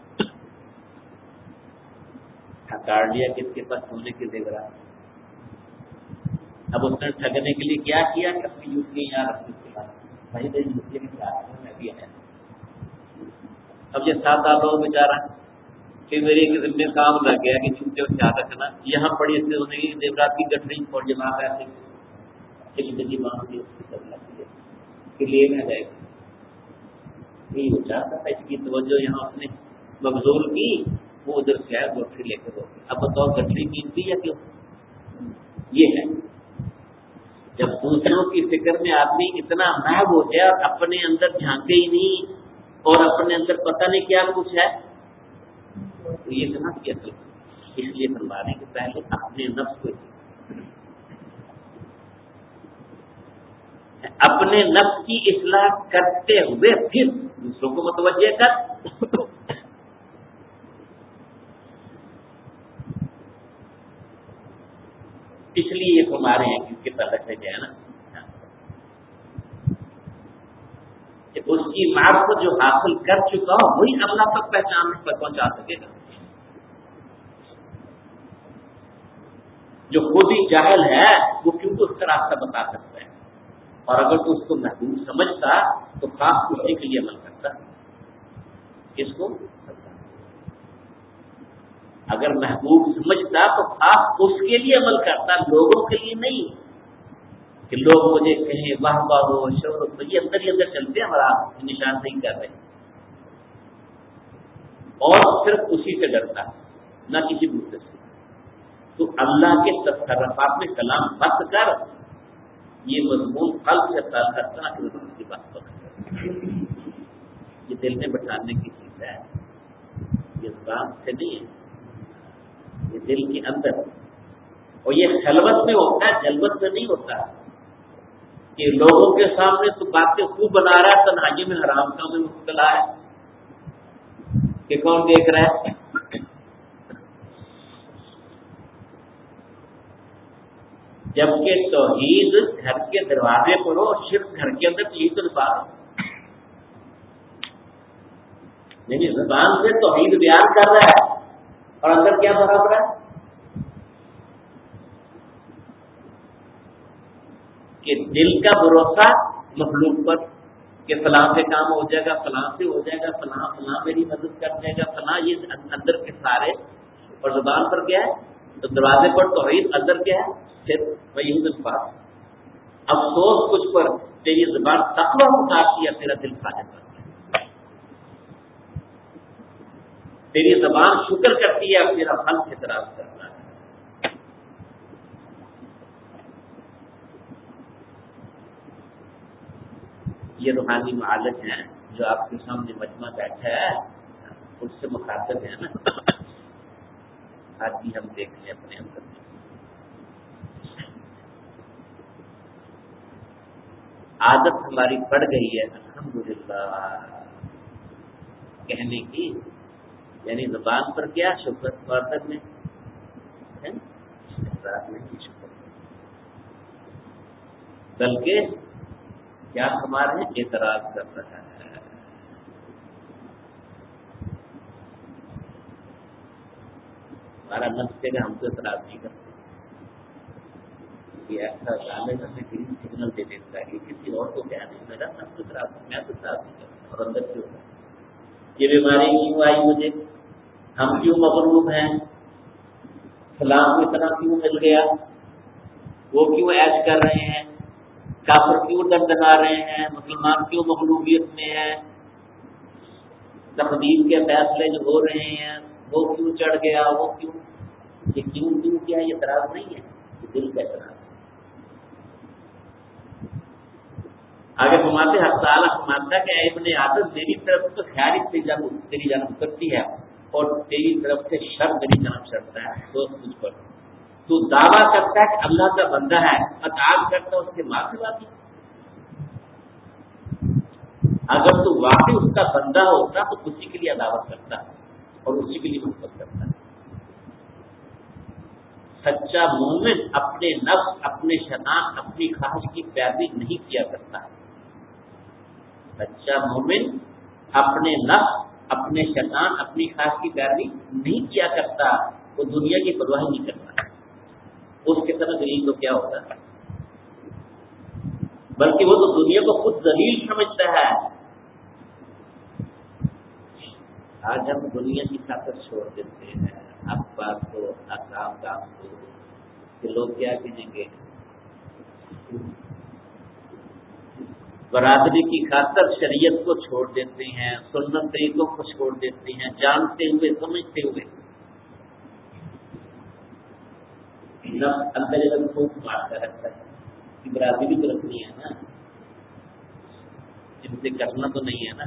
کاٹ لیا کس کے پاس سونے کے زیورات، اب اس نے ٹھگنے کے لیے کیا کیا کہ اپنی یوٹیاں یہاں رکھنے کے بعد بھائی میری یوٹیاں کے ساتھ میں بھی آیا، اب یہ سات آتا ہو بیچارہ پھر میرے ایک ذمہ کام لگ گیا کہ چونکہ اس یاد رکھنا یہاں پڑی سے سونے کی زیورات کی گٹھڑی اور جمع ایسے ایک بجی باندھ دی پھر لیے نہ جائے گا، یہی ہو جاتا ہے، اس کی توجہ یہاں اس نے مبذول کی، وہ ادھر سے آئے گٹھڑی لے کر ہوگی۔ اب بتاؤ گٹھڑی قیمتی یا کیوں؟ یہ ہے جب دوسروں کی فکر میں آدمی اتنا محو ہو جائے اور اپنے اندر جھانکے ہی نہیں اور اپنے اندر پتہ نہیں کیا کچھ ہے، تو یہ کہاں کی اصل، اس لیے فرما رہے ہیں کہ پہلے اپنے نفس کو اپنے نفس کی اصلاح کرتے ہوئے پھر دوسروں کو متوجہ کر۔ اس لیے یہ فرما رہے ہیں کہ اس کے تعلق سے جو ہے نا کہ اس کی معرفت جو حاصل کر چکا ہو وہی اللہ تک پہچان پر پہنچا سکے گا، جو خود ہی جاہل ہے وہ کیوں تو اس کا راستہ بتا سکتا ہے، اور اگر تو اس کو محبوب سمجھتا تو خاص اسی کے لیے عمل کرتا، کس کو اگر محبوب سمجھتا تو خاص اس کے لیے عمل کرتا، لوگوں کے لیے نہیں کہ لوگ مجھے کہیں واہ واہ ہو شہرت ہو، یہ اندر ہی اندر چلتے ہیں اور آپ نشان نہیں کر رہے، اور صرف اسی سے ڈرتا نہ کسی دوسرے سے۔ تو اللہ کے تصرفات میں کلام بس کر یہ مضمون قلب سے تعلق رکھنا کی بات پر یہ دل میں بٹھانے کی چیز ہے، یہ زبان سے نہیں ہے، یہ دل کے اندر، اور یہ خلوت میں ہوتا ہے، جلوت میں نہیں ہوتا کہ لوگوں کے سامنے تو باتیں خوب بنا رہا ہے، تنہائی میں حرام کام میں مبتلا ہے کہ کون دیکھ رہا ہے۔ جبکہ توحید گھر کے دروازے پر ہو، شرک گھر کے اندر یہی تو بات ہو، نہیں زبان سے توحید بیان کر رہا ہے اور اندر کیا بھرا پڑا ہے کہ دل کا بھروسہ مخلوق پر کہ فلاں سے کام ہو جائے گا، فلاں سے ہو جائے گا، فلاں فلاں میری مدد کر جائے گا، فلاں، یہ اندر کے سارے، اور زبان پر کیا ہے تو دروازے پر توحید، اندر کیا ہے پھر وہی الفاظ۔ افسوس کچھ پر تیری زبان تقویٰ متاثر ہے، تیرا دل خاطر کرتا ہے۔ تیری زبان شکر کرتی ہے، اب تیرا قلب اعتراض کرتا ہے۔ یہ روحانی معالج ہیں جو آپ کے سامنے مجمع بیٹھا ہے، اس سے مخاطب ہے نا۔ آج بھی ہم دیکھ لیں اپنے اندر میں، عادت ہماری پڑ گئی ہے الحمدللہ کہنے کی، یعنی زبان پر کیا شکر فاطر میں نہیں شکر، بلکہ کیا ہمارے اعتراض کر رہا ہے۔ ہمارا نفس ہے کہ ہم تو اعتراض نہیں کرتے، یہ ایسا ڈالے ہمیں گرین سگنل دے دیتا ہے کہ کسی اور کو کیا نہیں، میرا نفس اعتراض، میں تو اعتراض نہیں کرتا، اور اندر کیوں ہے یہ بیماری کیوں آئی مجھے، ہم کیوں مغلوب ہیں، فلاں کو اتنا کیوں مل گیا، وہ کیوں ایش کر رہے ہیں، کافر کیوں دندنا رہے ہیں، مسلمان کیوں مغلوبیت میں ہیں، تقدیر کے فیصلے جو ہو رہے ہیں وہ کیوں چڑھ گیا، وہ کیوں، یہ کیوں کیوں کیا، یہ اعتراض نہیں ہے، یہ دل کا اعتراض ہے۔ آگے فرماتے ہیں حق تعالیٰ فرماتا ہے کہ اے ابن آدم میری طرف تو خیر تیری جانب تیری جانب کرتی ہے اور تیری طرف سے شر میری جانب چڑھتا ہے، دوست مجھ پر تو دعویٰ کرتا ہے کہ اللہ کا بندہ ہے، اطاعت کرتا ہے اس کے ماں سے باقی، اگر تو واقعی اس کا بندہ ہوتا تو اسی کے لیے عداوت کرتا اور اسی کے لیے محبت کرتا۔ سچا مومن اپنے نفس، اپنے شیطان، اپنی خواہش کی پیروی نہیں کیا کرتا، سچا مومن اپنے نفس، اپنے شیطان، اپنی خواہش کی پیروی نہیں کیا کرتا، وہ دنیا کی پرواہ نہیں کرتا، اس کے طرح دلیل تو کیا ہوتا ہے، بلکہ وہ تو دنیا کو خود ذلیل سمجھتا ہے۔ آج ہم دنیا کی طاقت چھوڑ دیتے ہیں، اب بات کو کام کام کو کہ لوگ کیا کہیں گے، برادری کی خاطر شریعت کو چھوڑ دیتے ہیں، سنت طریقوں کو چھوڑ دیتے ہیں، جانتے ہوئے سمجھتے ہوئے اندر ادھر خوب مارتا رہتا ہے کہ برادری بھی تو رکھنی ہے نا، ان سے کرنا تو نہیں ہے نا۔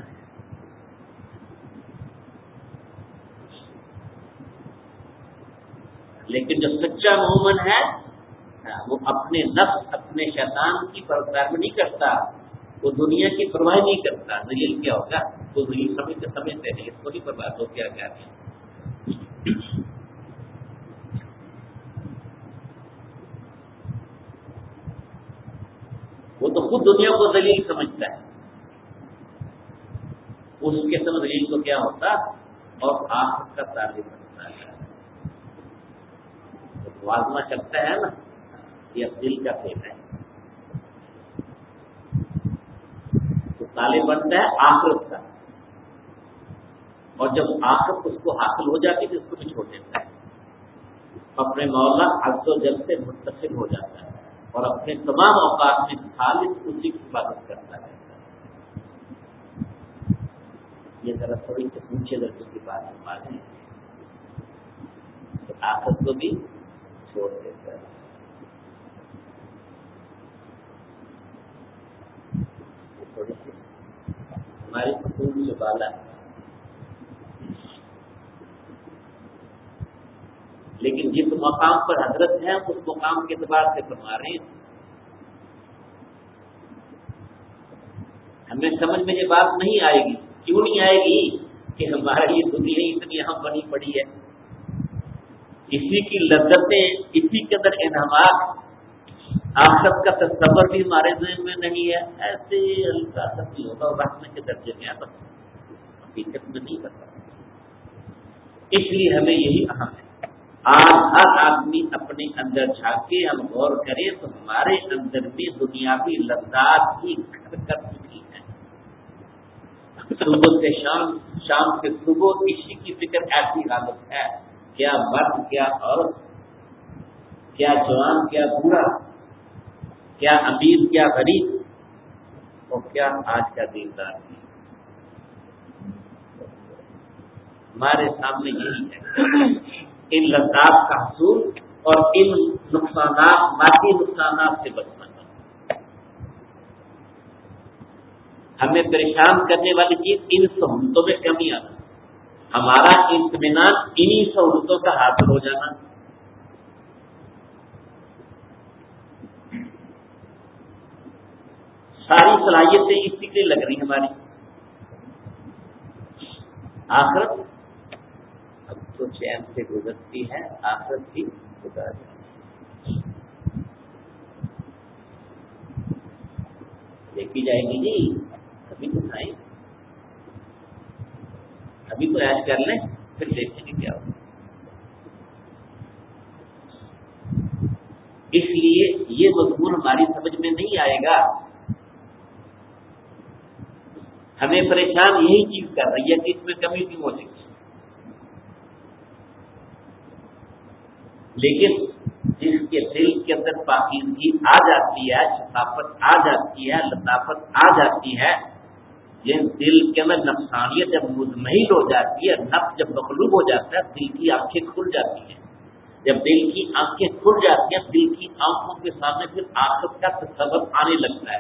لیکن جو سچا مومن ہے وہ اپنے نفس، اپنے شیطان کی پرتاوی نہیں کرتا، وہ دنیا کی پرواہ نہیں کرتا، ذلیل کیا ہوگا، وہ ذلیل سمجھتے سمجھتے ہیں، اس کو نہیں پتا تو کیا کیا ہے۔ وہ تو خود دنیا کو ذلیل سمجھتا ہے، اس کے سمجھ ذلیل کو کیا ہوتا اور آخرت کا تعلق بنتا ہے۔ موازنہ چلتا ہے نا، یہ اب دل کا کھیل ہے، تو طالب بنتا ہے آخرت کا، اور جب آخرت اس کو حاصل ہو جاتی ہے تو اس کو بھی چھوڑ دیتا ہے، اپنے مولا عز و جل سے متصل ہو جاتا ہے اور اپنے تمام اوقات میں خالص اسی کی عبادت کرتا ہے۔ یہ ذرا تھوڑی سی اونچے درجے کی بات ہے، تو آخرت کو بھی چھوڑ دیتا ہے۔ تھوڑی سی ہماری حقوق سے بالا ہے، لیکن جس مقام پر حضرت ہے اس مقام کے اعتبار سے فرما رہے ہیں۔ ہمیں سمجھ میں یہ بات نہیں آئے گی، کیوں نہیں آئے گی کہ ہماری یہ دنیا اتنی یہاں بنی پڑی ہے، اسی کی لذتیں، اسی کے اندر انعامات، آخرت کا تصور بھی ہمارے ذہن میں نہیں ہے، ایسے ہلکا سا بھی ہوگا رکھنے کے درجے میں ہے، بس حقیقت میں نہیں کرتا۔ اس لیے ہمیں یہی اہم ہے، آج ہر آدمی اپنے اندر جھانکے ہم غور کریں تو ہمارے اندر بھی دنیاوی لذات کی گھر کر چکی ہے، صبح سے شام، شام سے صبح اسی کی فکر ایسی حالت ہے، کیا مرد کیا عورت، کیا جوان کیا بوڑھا، کیا امیر کیا غریب، اور کیا آج کا دیندار بھی۔ ہمارے سامنے یہی ہے، ان لذات کا حصول اور ان نقصانات، مادی نقصانات سے بچنا۔ ہمیں پریشان کرنے والی چیز ان سہولتوں میں کمی آنا، ہمارا اطمینان انہی سہولتوں کا حاصل ہو جانا۔ ساری صلاحیتیں اسی لیے لگ رہی ہماری، آخرت اب تو چین سے گزرتی ہے، آخرت بھی گزر جائے دیکھی جائے گی جی، ابھی تو کھائیں، ابھی تو ایش کر لیں، پھر دیکھیں گے کیا ہوگا۔ اس لیے یہ مضمون ہماری سمجھ میں نہیں آئے گا، ہمیں پریشان یہی چیز کر رہی ہے کہ اس میں کمی کیوں ہو سکتی، لیکن جس کے دل کے اندر پاکیزگی آ جاتی ہے، شفافت آ جاتی ہے، لطافت آ جاتی ہے، یہ دل کے اندر نفسانیت جب مزمحل ہو جاتی ہے، نفس جب مغلوب ہو جاتا ہے، دل کی آنکھیں کھل جاتی ہیں۔ جب دل کی آنکھیں کھل جاتی ہیں، دل کی آنکھوں کے سامنے پھر آخرت کا تصور آنے لگتا ہے،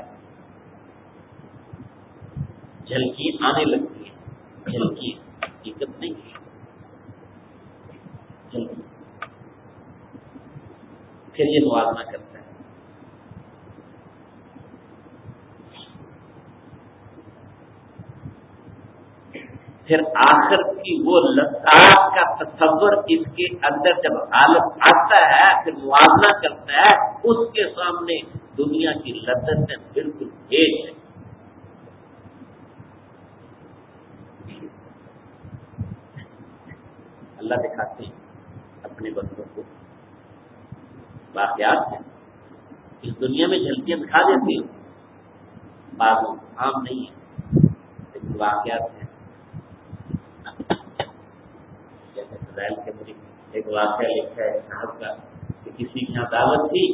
جھلکی آنے لگتی ہے، جھلکی حقیقت نہیں جھلکی، پھر یہ موازنہ کرتا ہے۔ پھر آخر کی وہ لذات کا تصور اس کے اندر جب حالت آتا ہے، پھر موازنہ کرتا ہے، اس کے سامنے دنیا کی لذت میں بالکل ہیٹ ہے۔ اللہ دکھاتے ہیں اپنے بندوں کو واقعات ہیں، اس دنیا میں جھلکیاں دکھا دیتے ہیں، بعض عام نہیں ہے لیکن واقعات ہیں۔ جیسے فضائل کے مجھے ایک واقعہ لکھا ہے صاحب کا کہ کسی کی یہاں دعوت تھی،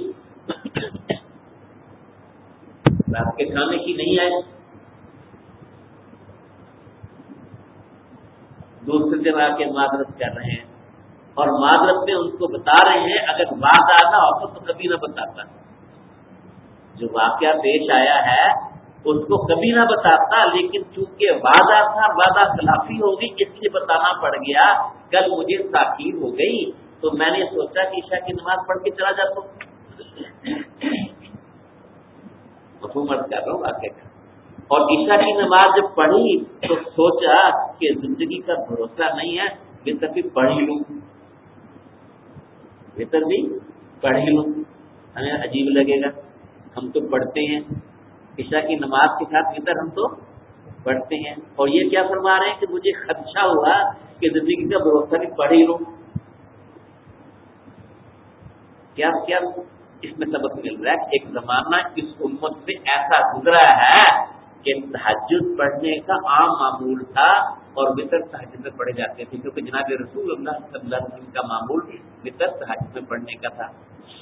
رات کے کھانے کی نہیں آئے، دوسرے دن آ کے معذرت کر رہے ہیں، اور معذرت میں ان کو بتا رہے ہیں اگر وعدہ نہ ہوتا تو کبھی نہ بتاتا، جو واقعہ پیش آیا ہے اس کو کبھی نہ بتاتا، لیکن چونکہ وعدہ تھا، وعدہ خلافی ہوگی اس لیے بتانا پڑ گیا۔ کل مجھے تاخیر ہو گئی تو میں نے سوچا کہ عشاء کی نماز پڑھ کے چلا جاتا ہوں، حکومت کر رہا ہوں واقعہ کا، اور عشاء کی نماز جب پڑھی تو سوچا کہ زندگی کا بھروسہ نہیں ہے، وطر بھی پڑھ ہی لوں، وطر بھی پڑھ ہی لوں، ہمیں عجیب لگے گا، ہم تو پڑھتے ہیں عشاء کی نماز کے ساتھ وطر ہم تو پڑھتے ہیں، اور یہ کیا فرما رہے ہیں کہ مجھے خدشہ ہوا کہ زندگی کا بھروسہ بھی پڑھ ہی لوں۔ کیا کیا اس میں سبق مل رہا ہے کہ ایک زمانہ اس امت سے ایسا گزرا ہے کہ تہجد پڑھنے کا عام معمول تھا، اور وطر تہجد میں پڑھے جاتے تھے، کیونکہ جناب رسول اللہ صلی اللہ علیہ وسلم کا معمول وطر تہجد میں پڑھنے کا تھا۔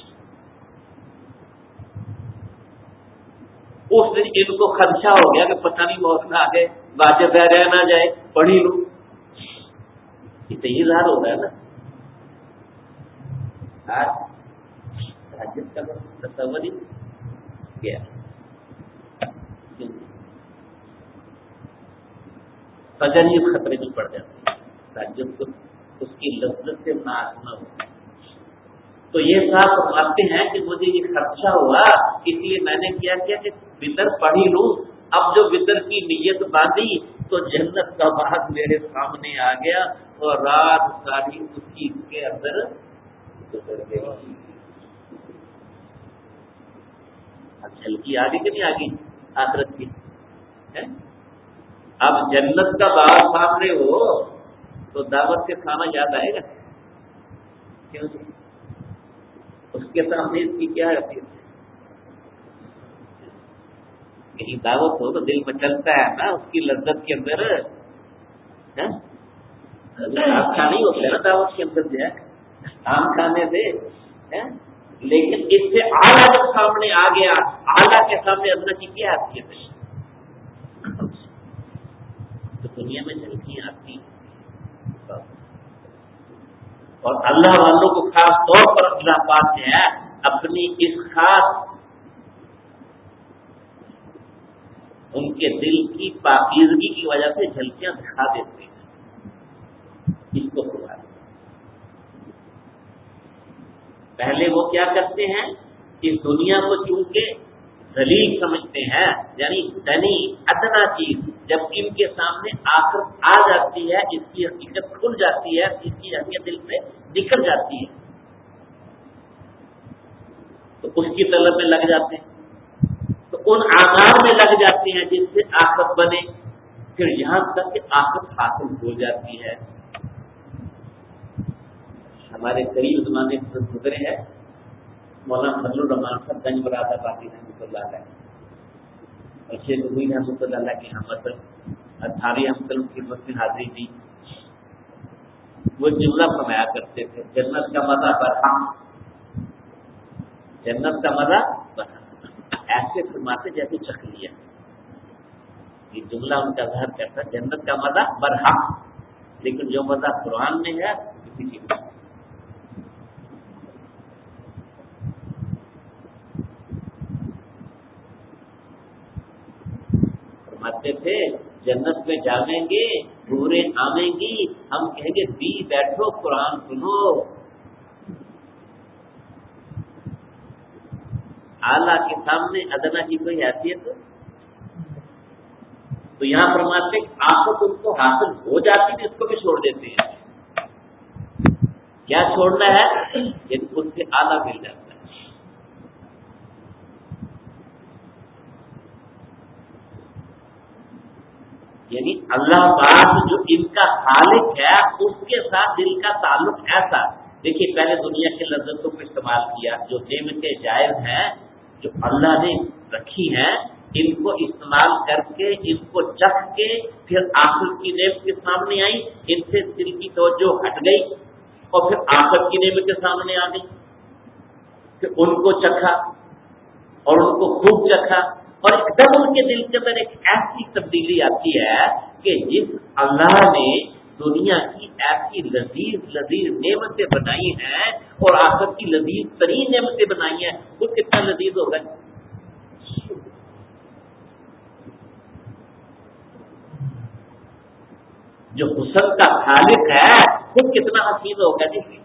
اس دن ان کو خدشہ ہو گیا کہ پتہ نہیں موت نہ آگے واجب ہے رہ نہ جائے، پڑھ ہی لوں، یہ تو یہ ظاہر ہو رہا ہے نا۔ آج تہجد کا تصور ہی گیا، فجر ہی خطرے میں پڑ جاتی ہے، تہجد کو اس کی لذت سے ناآشنا ہوتا ہے۔ تو یہ صاحب فرماتے ہیں کہ مجھے یہ خدشہ ہوا، اس لیے میں نے کیا کیا کہ وطر پڑھ ہی لوں۔ اب جو وطر کی نیت باندھی تو جنت کا باغ میرے سامنے آ گیا، اور رات ساری اسی کے اندر گزر گئی۔ اب جھلکی آگے کہ نہیں آگی آخرت کی؟ اب جنت کا باغ سامنے ہو تو دعوت کے کھانا یاد آئے گا کیوں؟ اس کے سامنے اس کی کیا حیثیت ہے؟ کہیں دعوت ہو تو دل میں چلتا ہے نا، اس کی لذت کے اندر اچھا نہیں ہوتا نا دعوت کے اندر جو ہے آم کھانے سے، لیکن اس سے اعلیٰ جب سامنے آ گیا، اعلیٰ کے سامنے اللہ کی کیا حیثیت ہے؟ تو دنیا میں جھلکیاں آتی اور اللہ والوں کو خاص طور پر اللہ پاک جو ہے اپنی اس خاص ان کے دل کی پاکیزگی کی وجہ سے جھلکیاں دکھا دیتے ہیں. اس کو خدا پہلے وہ کیا کرتے ہیں کہ دنیا کو چونکہ ذلیل سمجھتے ہیں، یعنی دنی ادنا چیز جب ان کے سامنے آ کر آ جاتی ہے، اس کی حقیقت کھل جاتی ہے، اس کی اہمیت دل سے نکل جاتی ہے تو اس کی طلب میں لگ جاتے ہیں، تو ان اعمال میں لگ جاتے ہیں جن سے آخرت بنے، پھر یہاں تک کہ آخرت حاصل ہو جاتی ہے. ہمارے قریب زمانے سے گزرے ہیں مولانا فضل الرحمان صاحب گنج مراد آبادی رحمۃ اللہ علیہ اور شیخ عبید رحمۃ اللہ علیہ کی ہمت اٹھارہ ہم کی خدمت میں حاضری دی. وہ جملہ فرمایا کرتے تھے، جنت کا مزہ برحق، جنت کا مزہ برحق، ایسے فرماتے جیسے چکھ لیا. یہ جملہ ان کا ظاہر کرتا ہے جنت کا مزہ برحق، لیکن جو مزہ قرآن میں ہے کسی چیز میں. فرماتے تھے جنت میں جاویں گے، حوریں آویں گی، ہم کہیں گے بی بیٹھو قرآن سنو. اعلیٰ کے سامنے ادنا کی کوئی حیثیت تو یہاں فرماتے آخرت ان کو حاصل ہو جاتی ہے، اس کو بھی چھوڑ دیتے ہیں. کیا چھوڑنا ہے؟ یعنی اس سے اعلیٰ مل جاتا ہے. یعنی اللہ پاک جو ان کا خالق ہے اس کے ساتھ دل کا تعلق ایسا. دیکھیے پہلے دنیا کی لذتوں کو استعمال کیا، جو نعمتیں جائز ہیں جو اللہ نے رکھی ہیں ان کو استعمال کر کے ان کو چکھ کے پھر آخرت کی نعمت کے سامنے آئی، ان سے دل کی توجہ ہٹ گئی اور پھر آخرت کی نعمت کے سامنے آ گئی، پھر ان کو چکھا اور ان کو خوب چکھا اور ایک دم ان کے دل کے اندر ایک ایسی تبدیلی آتی ہے کہ جس اللہ نے دنیا کی ایسی لذیذ لذیذ نعمتیں بنائی ہیں اور آخرت کی لذیذ ترین نعمتیں بنائی ہیں، وہ کتنا لذیذ ہوگا. جو حسن کا خالق ہے خود کتنا حسین ہوگا. دیکھیے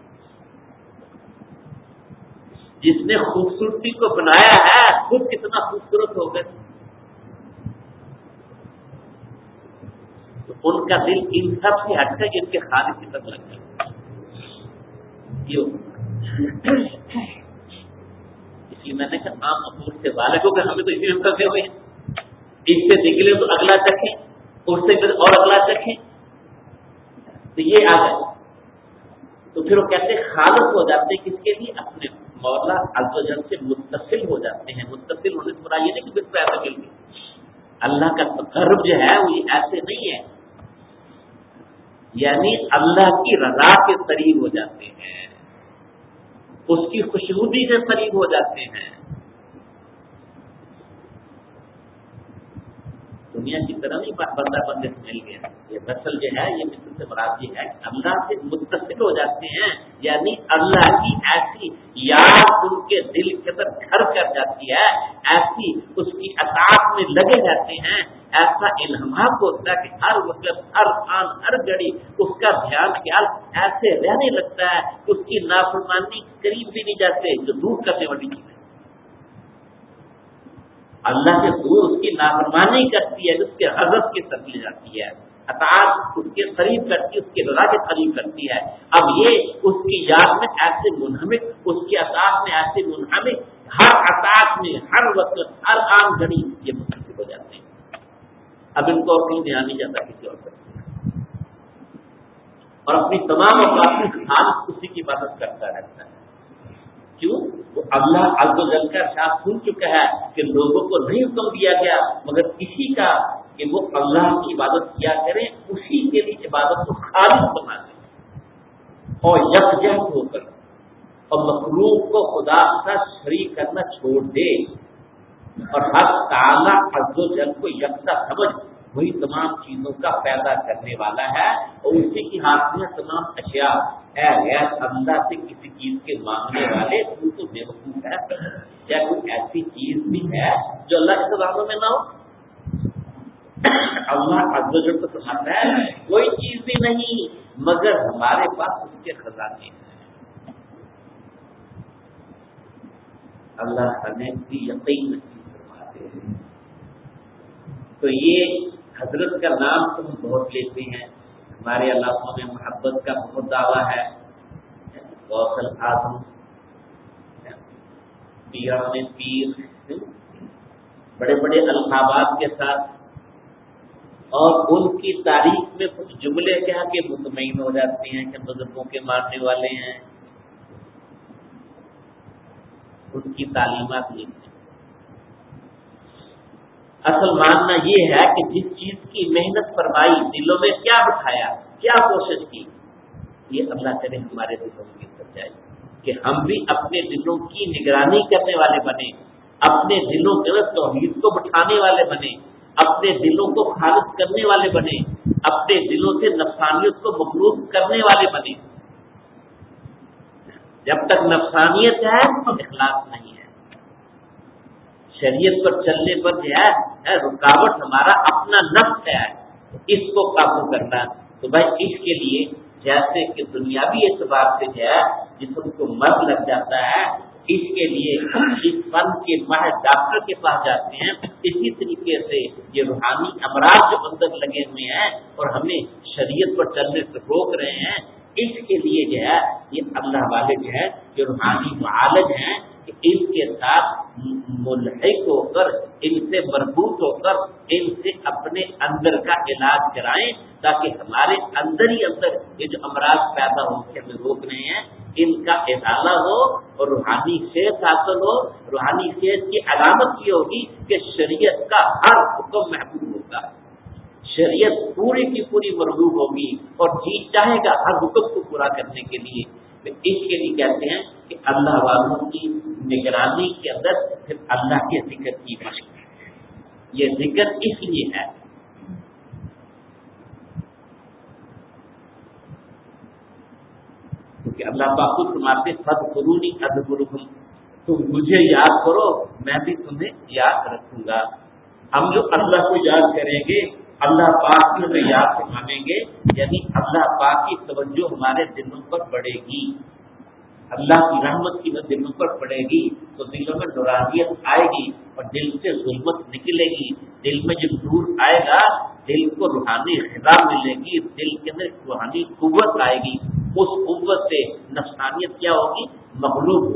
جس نے خوبصورتی کو بنایا ہے خود کتنا خوبصورت ہوگا. تو ان کا دل ان سب سے ہٹ کر ان کے خالق کی طرف لگ جائے. کیوں؟ اس لیے میں نے کہا عام اصول سے بالغ ہو کر ہمیں تو اسی میں پھنسے ہوئے ہیں. اس سے نکلے تو اگلا چکھیں، اس سے پھر اور اگلا چکھیں، تو یہ آ گئے. تو پھر وہ کہتے خالق ہو جاتے کس کے لیے؟ اپنے مولا عز و جل سے متصل ہو جاتے ہیں. متصل ہونے سے برا یہ نہیں کہ پھر پیسے مل گئے. اللہ کا تقرب جو ہے وہ ایسے نہیں ہے، یعنی اللہ کی رضا کے قریب ہو جاتے ہیں، اس کی خوشنودی سے قریب ہو جاتے ہیں. دنیا کی طرح نہیں بندہ بندے سے مل گیا. یہ مثل جو ہے یہ مثل سے مراد یہ ہے کہ اللہ سے متصل ہو جاتے ہیں، یعنی اللہ کی ایسی یاد ان کے دل کے اندر گھر کر جاتی ہے، ایسی اس کی اطاعت میں لگے جاتے ہیں، ایسا الہام ہوتا ہے کہ ہر وقت ہر آن ہر گھڑی اس کا دھیان خیال ایسے رہنے لگتا ہے، اس کی نافرمانی قریب بھی نہیں جاتے جو دور کرنے والی چیز ہے. اللہ سے دور اس کی نافرمانی کرتی ہے، اس کے غضب کی طرف لے جاتی ہے، اطاعت اس کے قریب کرتی ہے، اس کے رضا کے قریب کرتی ہے. اب یہ اس کی یاد میں ایسے منہمک، اس کی اطاعت میں ایسے منہمک، ہر اطاعت میں ہر وقت ہر آن گھڑی یہ منتخب ہو جاتے ہیں. اب ان کو اور کہیں دھیان نہیں جاتا کسی اور پر، اور اپنی تمام اوقات میں خالص اسی کی عبادت کرتا رہتا ہے. کیوں؟ وہ اللہ عز و جل کا ارشاد سن چکا ہے کہ لوگوں کو نہیں حکم دیا گیا مگر کسی کا کہ وہ اللہ کی عبادت کیا کریں، اسی کے لیے عبادت کو خالص بنا دیں اور یکجہت ہو کر، اور مخلوق کو خدا کا شریک کرنا چھوڑ دے اور حق تعالی عز و جل کو یکتا سمجھ وہی تمام چیزوں کا پیدا کرنے والا ہے اور اسی کی ہاتھ میں تمام اشیاء ہے. غیر اللہ سے کسی چیز کے مانگنے والے تو تو بیوقوف ہے. کیا کوئی ایسی چیز بھی ہے جو اللہ کے خزانوں میں نہ ہو؟ اللہ عز و جل تو فرماتا ہے کوئی چیز بھی نہیں مگر ہمارے پاس اس کے خزانے ہیں. اللہ ہمیں بھی یقین نصیب فرماتے ہیں. تو یہ حضرت کا نام تو ہم بہت لیتے ہیں. ہمارے علاقوں میں محبت کا بہت دعویٰ ہے. غوث الاعظم، پیران پیر، بڑے بڑے القابات کے ساتھ، اور ان کی تاریخ میں کچھ جملے کیا کہ مطمئن ہو جاتے ہیں کہ بزرگوں کے ماننے والے ہیں. ان کی تعلیمات نہیں ہیں. اصل ماننا یہ ہے کہ جس چیز کی محنت فرمائی، دلوں میں کیا بٹھایا، کیا کوشش کی، یہ اللہ کرے ہمارے دلوں میں اتر جائے کہ ہم بھی اپنے دلوں کی نگرانی کرنے والے بنے، اپنے دلوں کے اندر توحید کو بٹھانے والے بنے، اپنے دلوں کو خالص کرنے والے بنے، اپنے دلوں سے نفسانیت کو مخلوط کرنے والے بنے. جب تک نفسانیت ہے تو اخلاص نہیں ہے. شریعت پر چلنے پر جو ہے رکاوٹ ہمارا اپنا نفس ہے، اس کو قابو کرنا. تو بھائی اس کے لیے جیسے کہ دنیاوی اعتبار سے جو ہے جسم کو مرض لگ جاتا ہے، اس کے لیے اس فن کے ماہر ڈاکٹر کے پاس جاتے ہیں. اسی طریقے سے یہ روحانی امراض جو اندر لگے ہوئے ہیں اور ہمیں شریعت پر چلنے سے روک رہے ہیں، اس کے لیے جو ہے یہ اللہ والے جو ہے جو روحانی معالج ہیں کہ ان کے ساتھ ملحق ہو کر، ان سے مربوط ہو کر، ان سے اپنے اندر کا علاج کرائیں تاکہ ہمارے اندر ہی اندر یہ جو امراض پیدا ہو کے ہمیں روک رہے ہیں ان کا ازالہ ہو اور روحانی صحت حاصل ہو. روحانی صحت کی علامت یہ ہوگی کہ شریعت کا ہر حکم محبوب ہوگا، شریعت پوری کی پوری مرغوب ہوگی اور جی چاہے گا ہر حکم کو پورا کرنے کے لیے. اس کے لیے کہتے ہیں کہ اللہ والوں کی نگرانی کے اندر پھر اللہ کے ذکر کی مشق ہے. یہ ذکر اس لیے ہے کہ اللہ پاک خود فرماتے فاذکرونی اذکرکم، تم مجھے یاد کرو میں بھی تمہیں یاد رکھوں گا. ہم جو اللہ کو یاد کریں گے اللہ پاک کی ہمیں یاد فرمائیں گے، یعنی اللہ پاک کی توجہ ہمارے دلوں پر پڑے گی، اللہ کی رحمت کی دلوں پر پڑے گی تو دلوں میں نورانیت آئے گی اور دل سے ظلمت نکلے گی. دل میں جب نور آئے گا دل کو روحانی غذا ملے گی، دل کے اندر روحانی قوت آئے گی. اس قوت سے نفسانیت کیا ہوگی؟ مغلوب.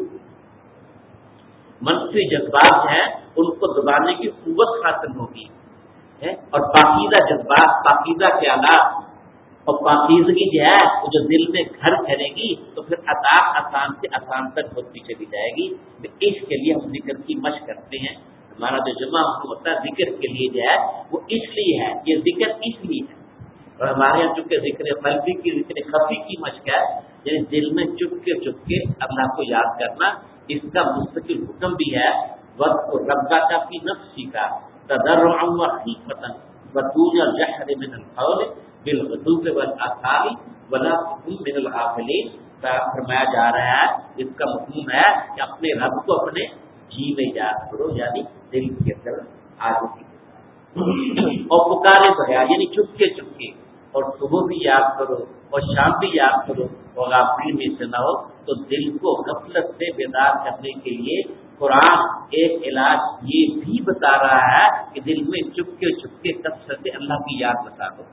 منفی جذبات ہیں ان کو دبانے کی قوت حاصل ہوگی اور پاکیزہ جذبات، پاکیزہ خیالات اور پاکیزگی جو ہے وہ جو دل میں گھر کرے گی تو پھر عطا آسان سے آسان تک ہوتی چلی جائے گی. اس کے لیے ہم ذکر کی مشق کرتے ہیں. ہمارا جو جمع ہوتا ہے ذکر کے لیے جو ہے وہ اس لیے ہے، یہ ذکر اس لیے ہے. اور ہمارے یہاں چونکہ ذکر قلبی کی ذکر خفی کی مشق ہے، یعنی دل میں چپ کے چپ کے اللہ کو یاد کرنا. اس کا مستقل حکم بھی ہے وقت ربا کا فی نفسی کا تضرعا وخیفۃ وطول الجہر من القول بالغدو والآصال ولا تکن من الغافلین. فرمایا جا رہا ہے اس کا مفہوم ہے کہ اپنے رب کو اپنے جی میں یاد کرو، یعنی دل کے اندر آج اور پکارے بغیر یعنی چپ کے چپ کے، اور صبح بھی یاد کرو اور شام بھی یاد کرو اور غافل میں سے نہ ہو. تو دل کو غفلت سے بیدار کرنے کے لیے قرآن ایک علاج یہ بھی بتا رہا ہے کہ دل میں چپ کے چپ کے کثرت اللہ کی یاد بتا دو.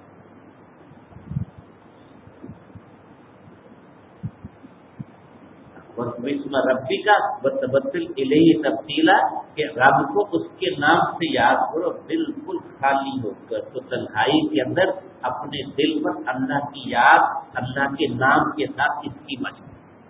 وَاسْمَ رَبِّكَ وَتَبَتَّلْ إِلَيْهِ تَبْتِيلًا کہ رب کو اس کے نام سے یاد کرو بالکل خالی ہو کر. تو تنہائی کے اندر اپنے دل پر اللہ کی یاد، اللہ کے نام کے ساتھ اس کی مشق.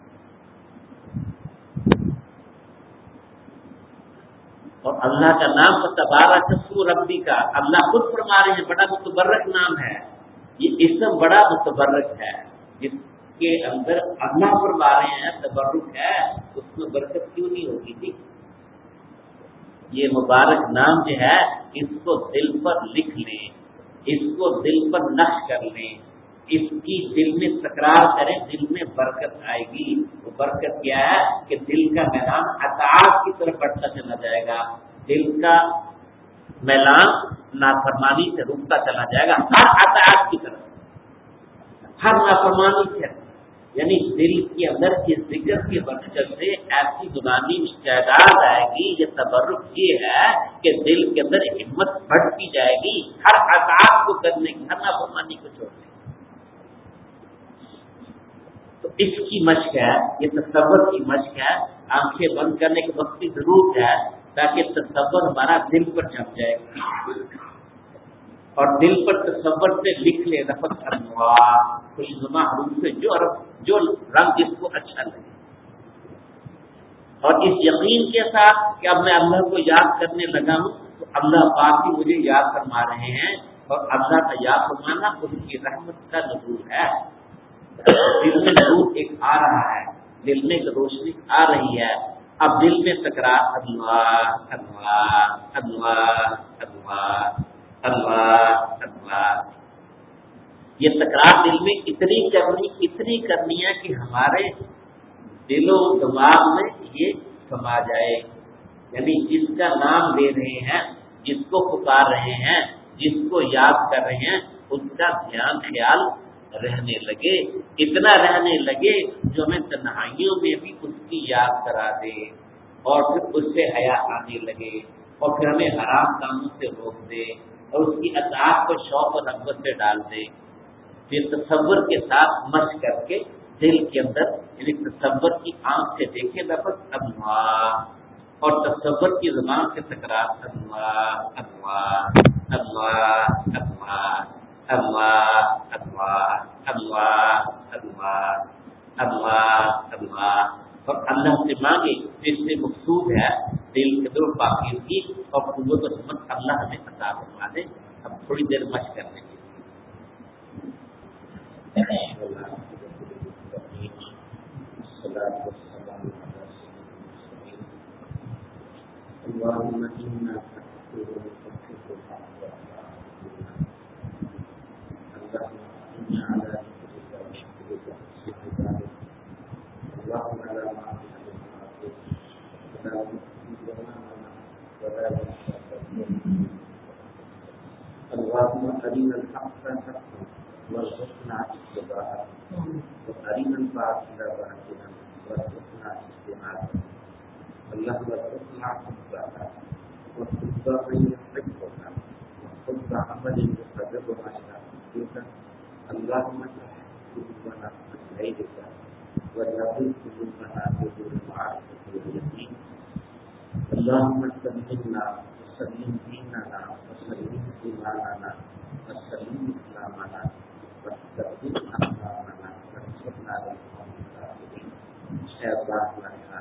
اور اللہ کا نام تبارک اسم ربی کا، اللہ خود فرما رہے ہیں بڑا متبرک نام ہے. یہ اسم بڑا متبرک ہے جس کے اندر اللہ فرما رہے ہیں تبرک ہے، اس میں برکت کیوں نہیں ہوگی تھی. یہ مبارک نام جو ہے اس کو دل پر لکھ لیں اس کو دل پر نقش کر لیں، اس کی دل میں تکرار کریں، دل میں برکت آئے گی۔ وہ برکت کیا ہے کہ دل کا میلان اطاعت کی طرف بڑھتا چلا جائے گا، دل کا میلان نافرمانی سے رکتا چلا جائے گا ہر اطاعت کی طرف، ہر نافرمانی سے، یعنی دل کے اندر اس ذکر کی برکت سے ایسی زبانی استعداد آئے گی، یہ تبرک یہ ہے کہ دل کے اندر ہمت بڑھتی جائے گی ہر اطاعت کو کرنے کی، ہر نافرمانی کو چھوڑنے کی۔ تو اس کی مشق ہے، یہ تصور کی مشق ہے، آنکھیں بند کرنے کے وقت کی ضرورت ہے تاکہ تصور ہمارا دل پر جم جائے اور دل پر تصور سے لکھ لے لفظ انواع خوشنما حروف سے جو جو رنگ جس کو اچھا لگے، اور اس یقین کے ساتھ کہ اب میں اللہ کو یاد کرنے لگا ہوں تو اللہ پاک بھی مجھے یاد فرما رہے ہیں، اور اللہ کا یاد فرمانا ان کی رحمت کا نزول ہے۔ دل میں نور ایک آ رہا ہے، دل میں ایک روشنی آ رہی ہے، اب دل میں تکرار اللہ اللہ اللہ اللہ اللہ اللہ، یہ تکرار دل میں اتنی کرنی اتنی کرنی ہے کہ ہمارے دل و دماغ میں یہ سما جائے، یعنی جس کا نام لے رہے ہیں، جس کو پکار رہے ہیں، جس کو یاد کر رہے ہیں، اس کا دھیان خیال رہنے لگے، اتنا رہنے لگے جو ہمیں تنہائیوں میں بھی اس کی یاد کرا دے، اور پھر اس سے حیا آنے لگے، اور پھر ہمیں حرام کاموں سے روک دے، اور اس کی اطاعت کو شوق اور رغبت سے ڈال دے۔ پھر تصور کے ساتھ مشق کر کے دل کے اندر، یعنی تصور کی آنکھ سے دیکھے لفظ اللہ، اور تصور کی زبان سے تکرار اللہ اللہ اللہ اللہ اللہ اللہ اللہ اللہ اللہ اللہ، اور اللہ سے مانگے جس سے مقصود ہے دل کے اندر پاکیزگی اور قوت و ہمت اللہ ہمیں عطا فرما دے۔ اب تھوڑی دیر مشق کرنے کی اللهم إنا نستغفرك ونستغفرك اللهم إنا على ذكرك وشكرك وحسن عبادتك اللهم لا مانع لما أعطيت ولا مؤتي لما منعت ولا ينفع اللهم أرنا الحق حقا وارزقنا اتباعه وأرنا الباطل باطلا وارزقنا اجتنابه اللهم ارزقنا حبك وحب من يحبك وحب عمل يقربنا إلى حبك اللهم اشرح قلوبنا بخيرك ونقل قلوبنا بنور المعرفة واليقين اللهم سلمنا وسلم ديننا وسلم إيماننا وسلم إسلامنا واستقبل أحكامنا وانصرنا على القوم الكافرين اے اللہ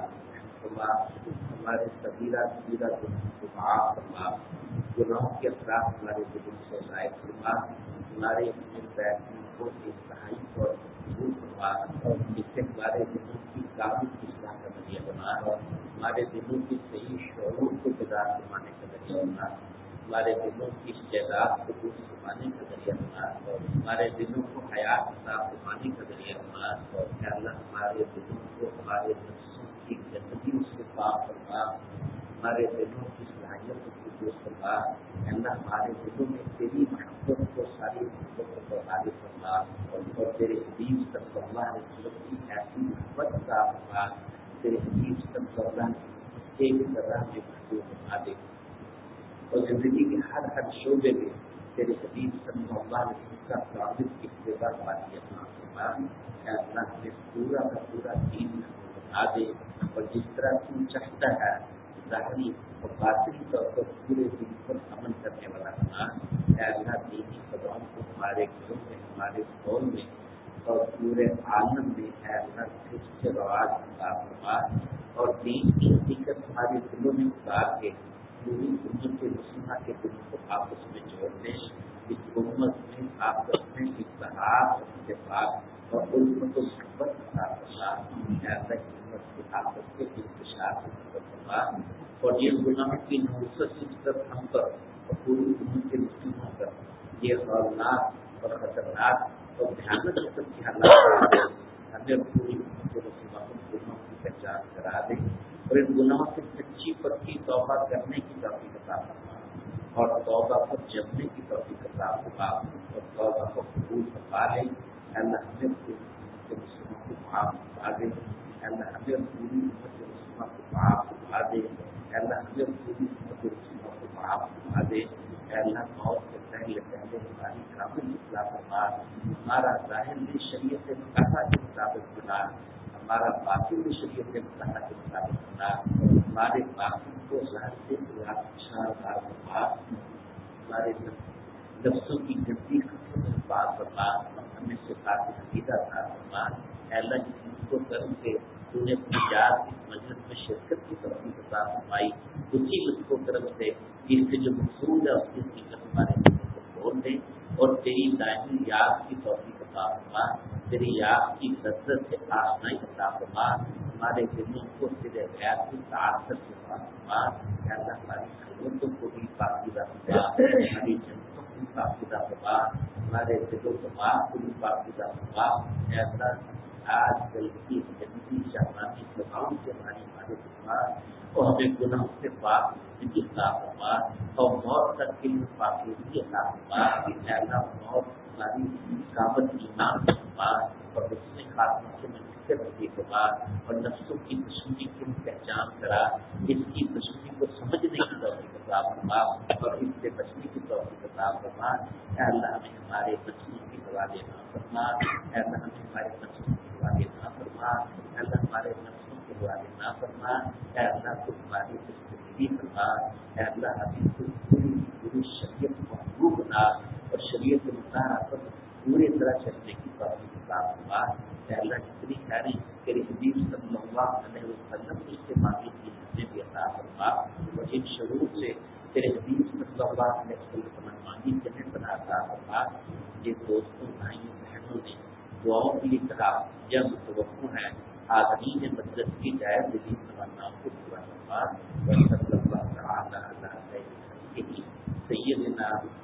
ہمارے سبیرہ سبیرہ گناہوں کو معاف فرما، گناہوں کے اثرات ہمارے دلوں سے ضائع فرما، ہمارے دل بیٹھنے کو انتہائی اور دور فرما، جس سے ہمارے دلوں کی کامل اصلاح کا ذریعہ بنا، ہمارے دلوں کی صحیح شعور کو بیدار فرمانے کا ذریعہ بنا، ہمارے دلوں کی استعداد کو دور فرمانے کا ذریعہ بنا، ہمارے دلوں کو حیات عطا فرمانے کا ذریعہ بنا، اے اللہ ہمارے دلوں کو ہمارے نفسوں کی گندگیوں سے پاک فرما، ہمارے دلوں کی صلاحیتوں کو دور فرما، اللہ ہمارے دلوں میں تیری محبت کو ساری محبت کو غالب فرما، اور تیرے حبیب صلی اللہ علیہ وسلم کی ایسی محبت عطا فرما، تیرے حبیب صلی اللہ علیہ وسلم ایک ذرہ میں محبوب بنا دے، اور زندگی کے ہر ہر شعبے میں تیرے حبیب صلی اللہ علیہ وسلم کا ثابت اقتداء والی عطا فرما، اے اللہ ہمیں پورا کا پورا دین بنا دے، اور جس طرح تو چاہتا ہے ظاہری اور باطنی طور پر پورے دن پر عمل کرنے والا بنا، اے اللہ دینی خبروں کو ہمارے گھروں میں، ہمارے قول میں اور پورے عالم میں اے اللہ پھر سے رواج عطا فرما، اور دین کی حقیقت ہمارے دلوں میں اتار کے پوری امت مسلمہ کے دلوں کو آپس میں جوڑ دے، اس امت میں آپس میں اتحاد اتفاق اور الفت و محبت عطا فرما، اے اللہ امت کے آپس کے انتشار کو ختم فرما، اور یہ گناہوں کی نوسط صرف ہم پر اور پوری امت کے مسلموں پر یہ خطرناک اور خطرناک اور بھیانک قسم کے حالات ہمیں پوری رسومات گناہوں کی پہچان کرا دے اور ان گناہوں سے سچی پکی توبہ کرنے کی توفیق عطا فرما اور توبہ پر جمنے کی توفیق عطا فرما اور توبہ کو قبول فرما لے. اللہ ہمیں پوری رسومات کو معاف فرما دے. اللہ ہمیں پوری رسومات کو معاف فرما دے. اللہ ہمیں پوری رسومات کو معاف فرما دے. اللہ موت سے پہلے پہلے ہماری کامل اصلاح فرما. ہمارا ظاہر بھی شریعت مقاصہ کے مطابق بنا, ہمارا باطن بھی شریعت مقاصہ کے مطابق بنا. ہمارے باطن کو ظاہر سے اچھا فرما. ہمارے نفسوں کی گندی خطروں بات فرما. ہمیں سے بات عقیدہ تھا فرما. اللہ جس کو کرم کے تو نے اپنی یاد اس مجلس میں شرکت کی توفیق عطا فرمائی, اسی اس کو کرم سے جس سے جو مقصود ہے اس کی حقیقت ہمارے دلوں کو کھول دے اور تیری دائمی یاد کی توفیق عطا فرما. تیری یاد کی لذت سے آشنائی عطا فرما. ہمارے دلوں کو تیرے غیر کی تعصب سے پاک فرما. اللہ ہماری خدمتوں کو بھی پاکیزہ فرما. ہماری جنتوں کو بھی پاکیزہ فرما. ہمارے دل و دماغ کو بھی پاکیزہ فرما. اللہ آج کل کی جنتی شہوانی دباؤں سے ہماری حفاظت فرما اور ہمیں گناہوں سے پاک زندگی عطا فرما اور موت تک کے لیے پاکیزگی عطا فرما. اللہ موت ہماری کامت ایمان فرما اور اس میں خاتمہ سے منتقل رکھے فرما اور نفسوں کی دشمنی کی پہچان کرا, اس کی دشمنی کو سمجھنے کی توفیق عطا فرما اور اس سے بچنے کی توفیق عطا فرما. اے اللہ ہمیں ہمارے نفسوں کی دوا دینا فرما. اے اللہ ہمیں ہمارے نفسوں کی دوا دینا فرما. اے اللہ ہمارے نفسوں کی دوا دینا فرما. اے اللہ کو ہماری زندگی فرما. اے اللہ ہمیں پوری پوری شریعت محبوب بنا اور شریعت مطالعہ پر پوری طرح چلنے کی توفیق عطا فرما. اے اللہ جتنی خیریں تیرے حبیب صلی اللہ علیہ وسلم نے اس سے مانگی تھی ہمیں بھی عطا فرما اور جن شرور سے تیرے حبیب صلی اللہ علیہ وسلم نے مانگی جنہیں بنا عطا فرما. یہ دوستوں بھائیوں بہنوں نے دعاؤں کی طرح جب توقع ہے آدمی نے مدد کی جائے دلی تمناؤں کو پورا فرما. صلی اللہ تعالی علی سیدنا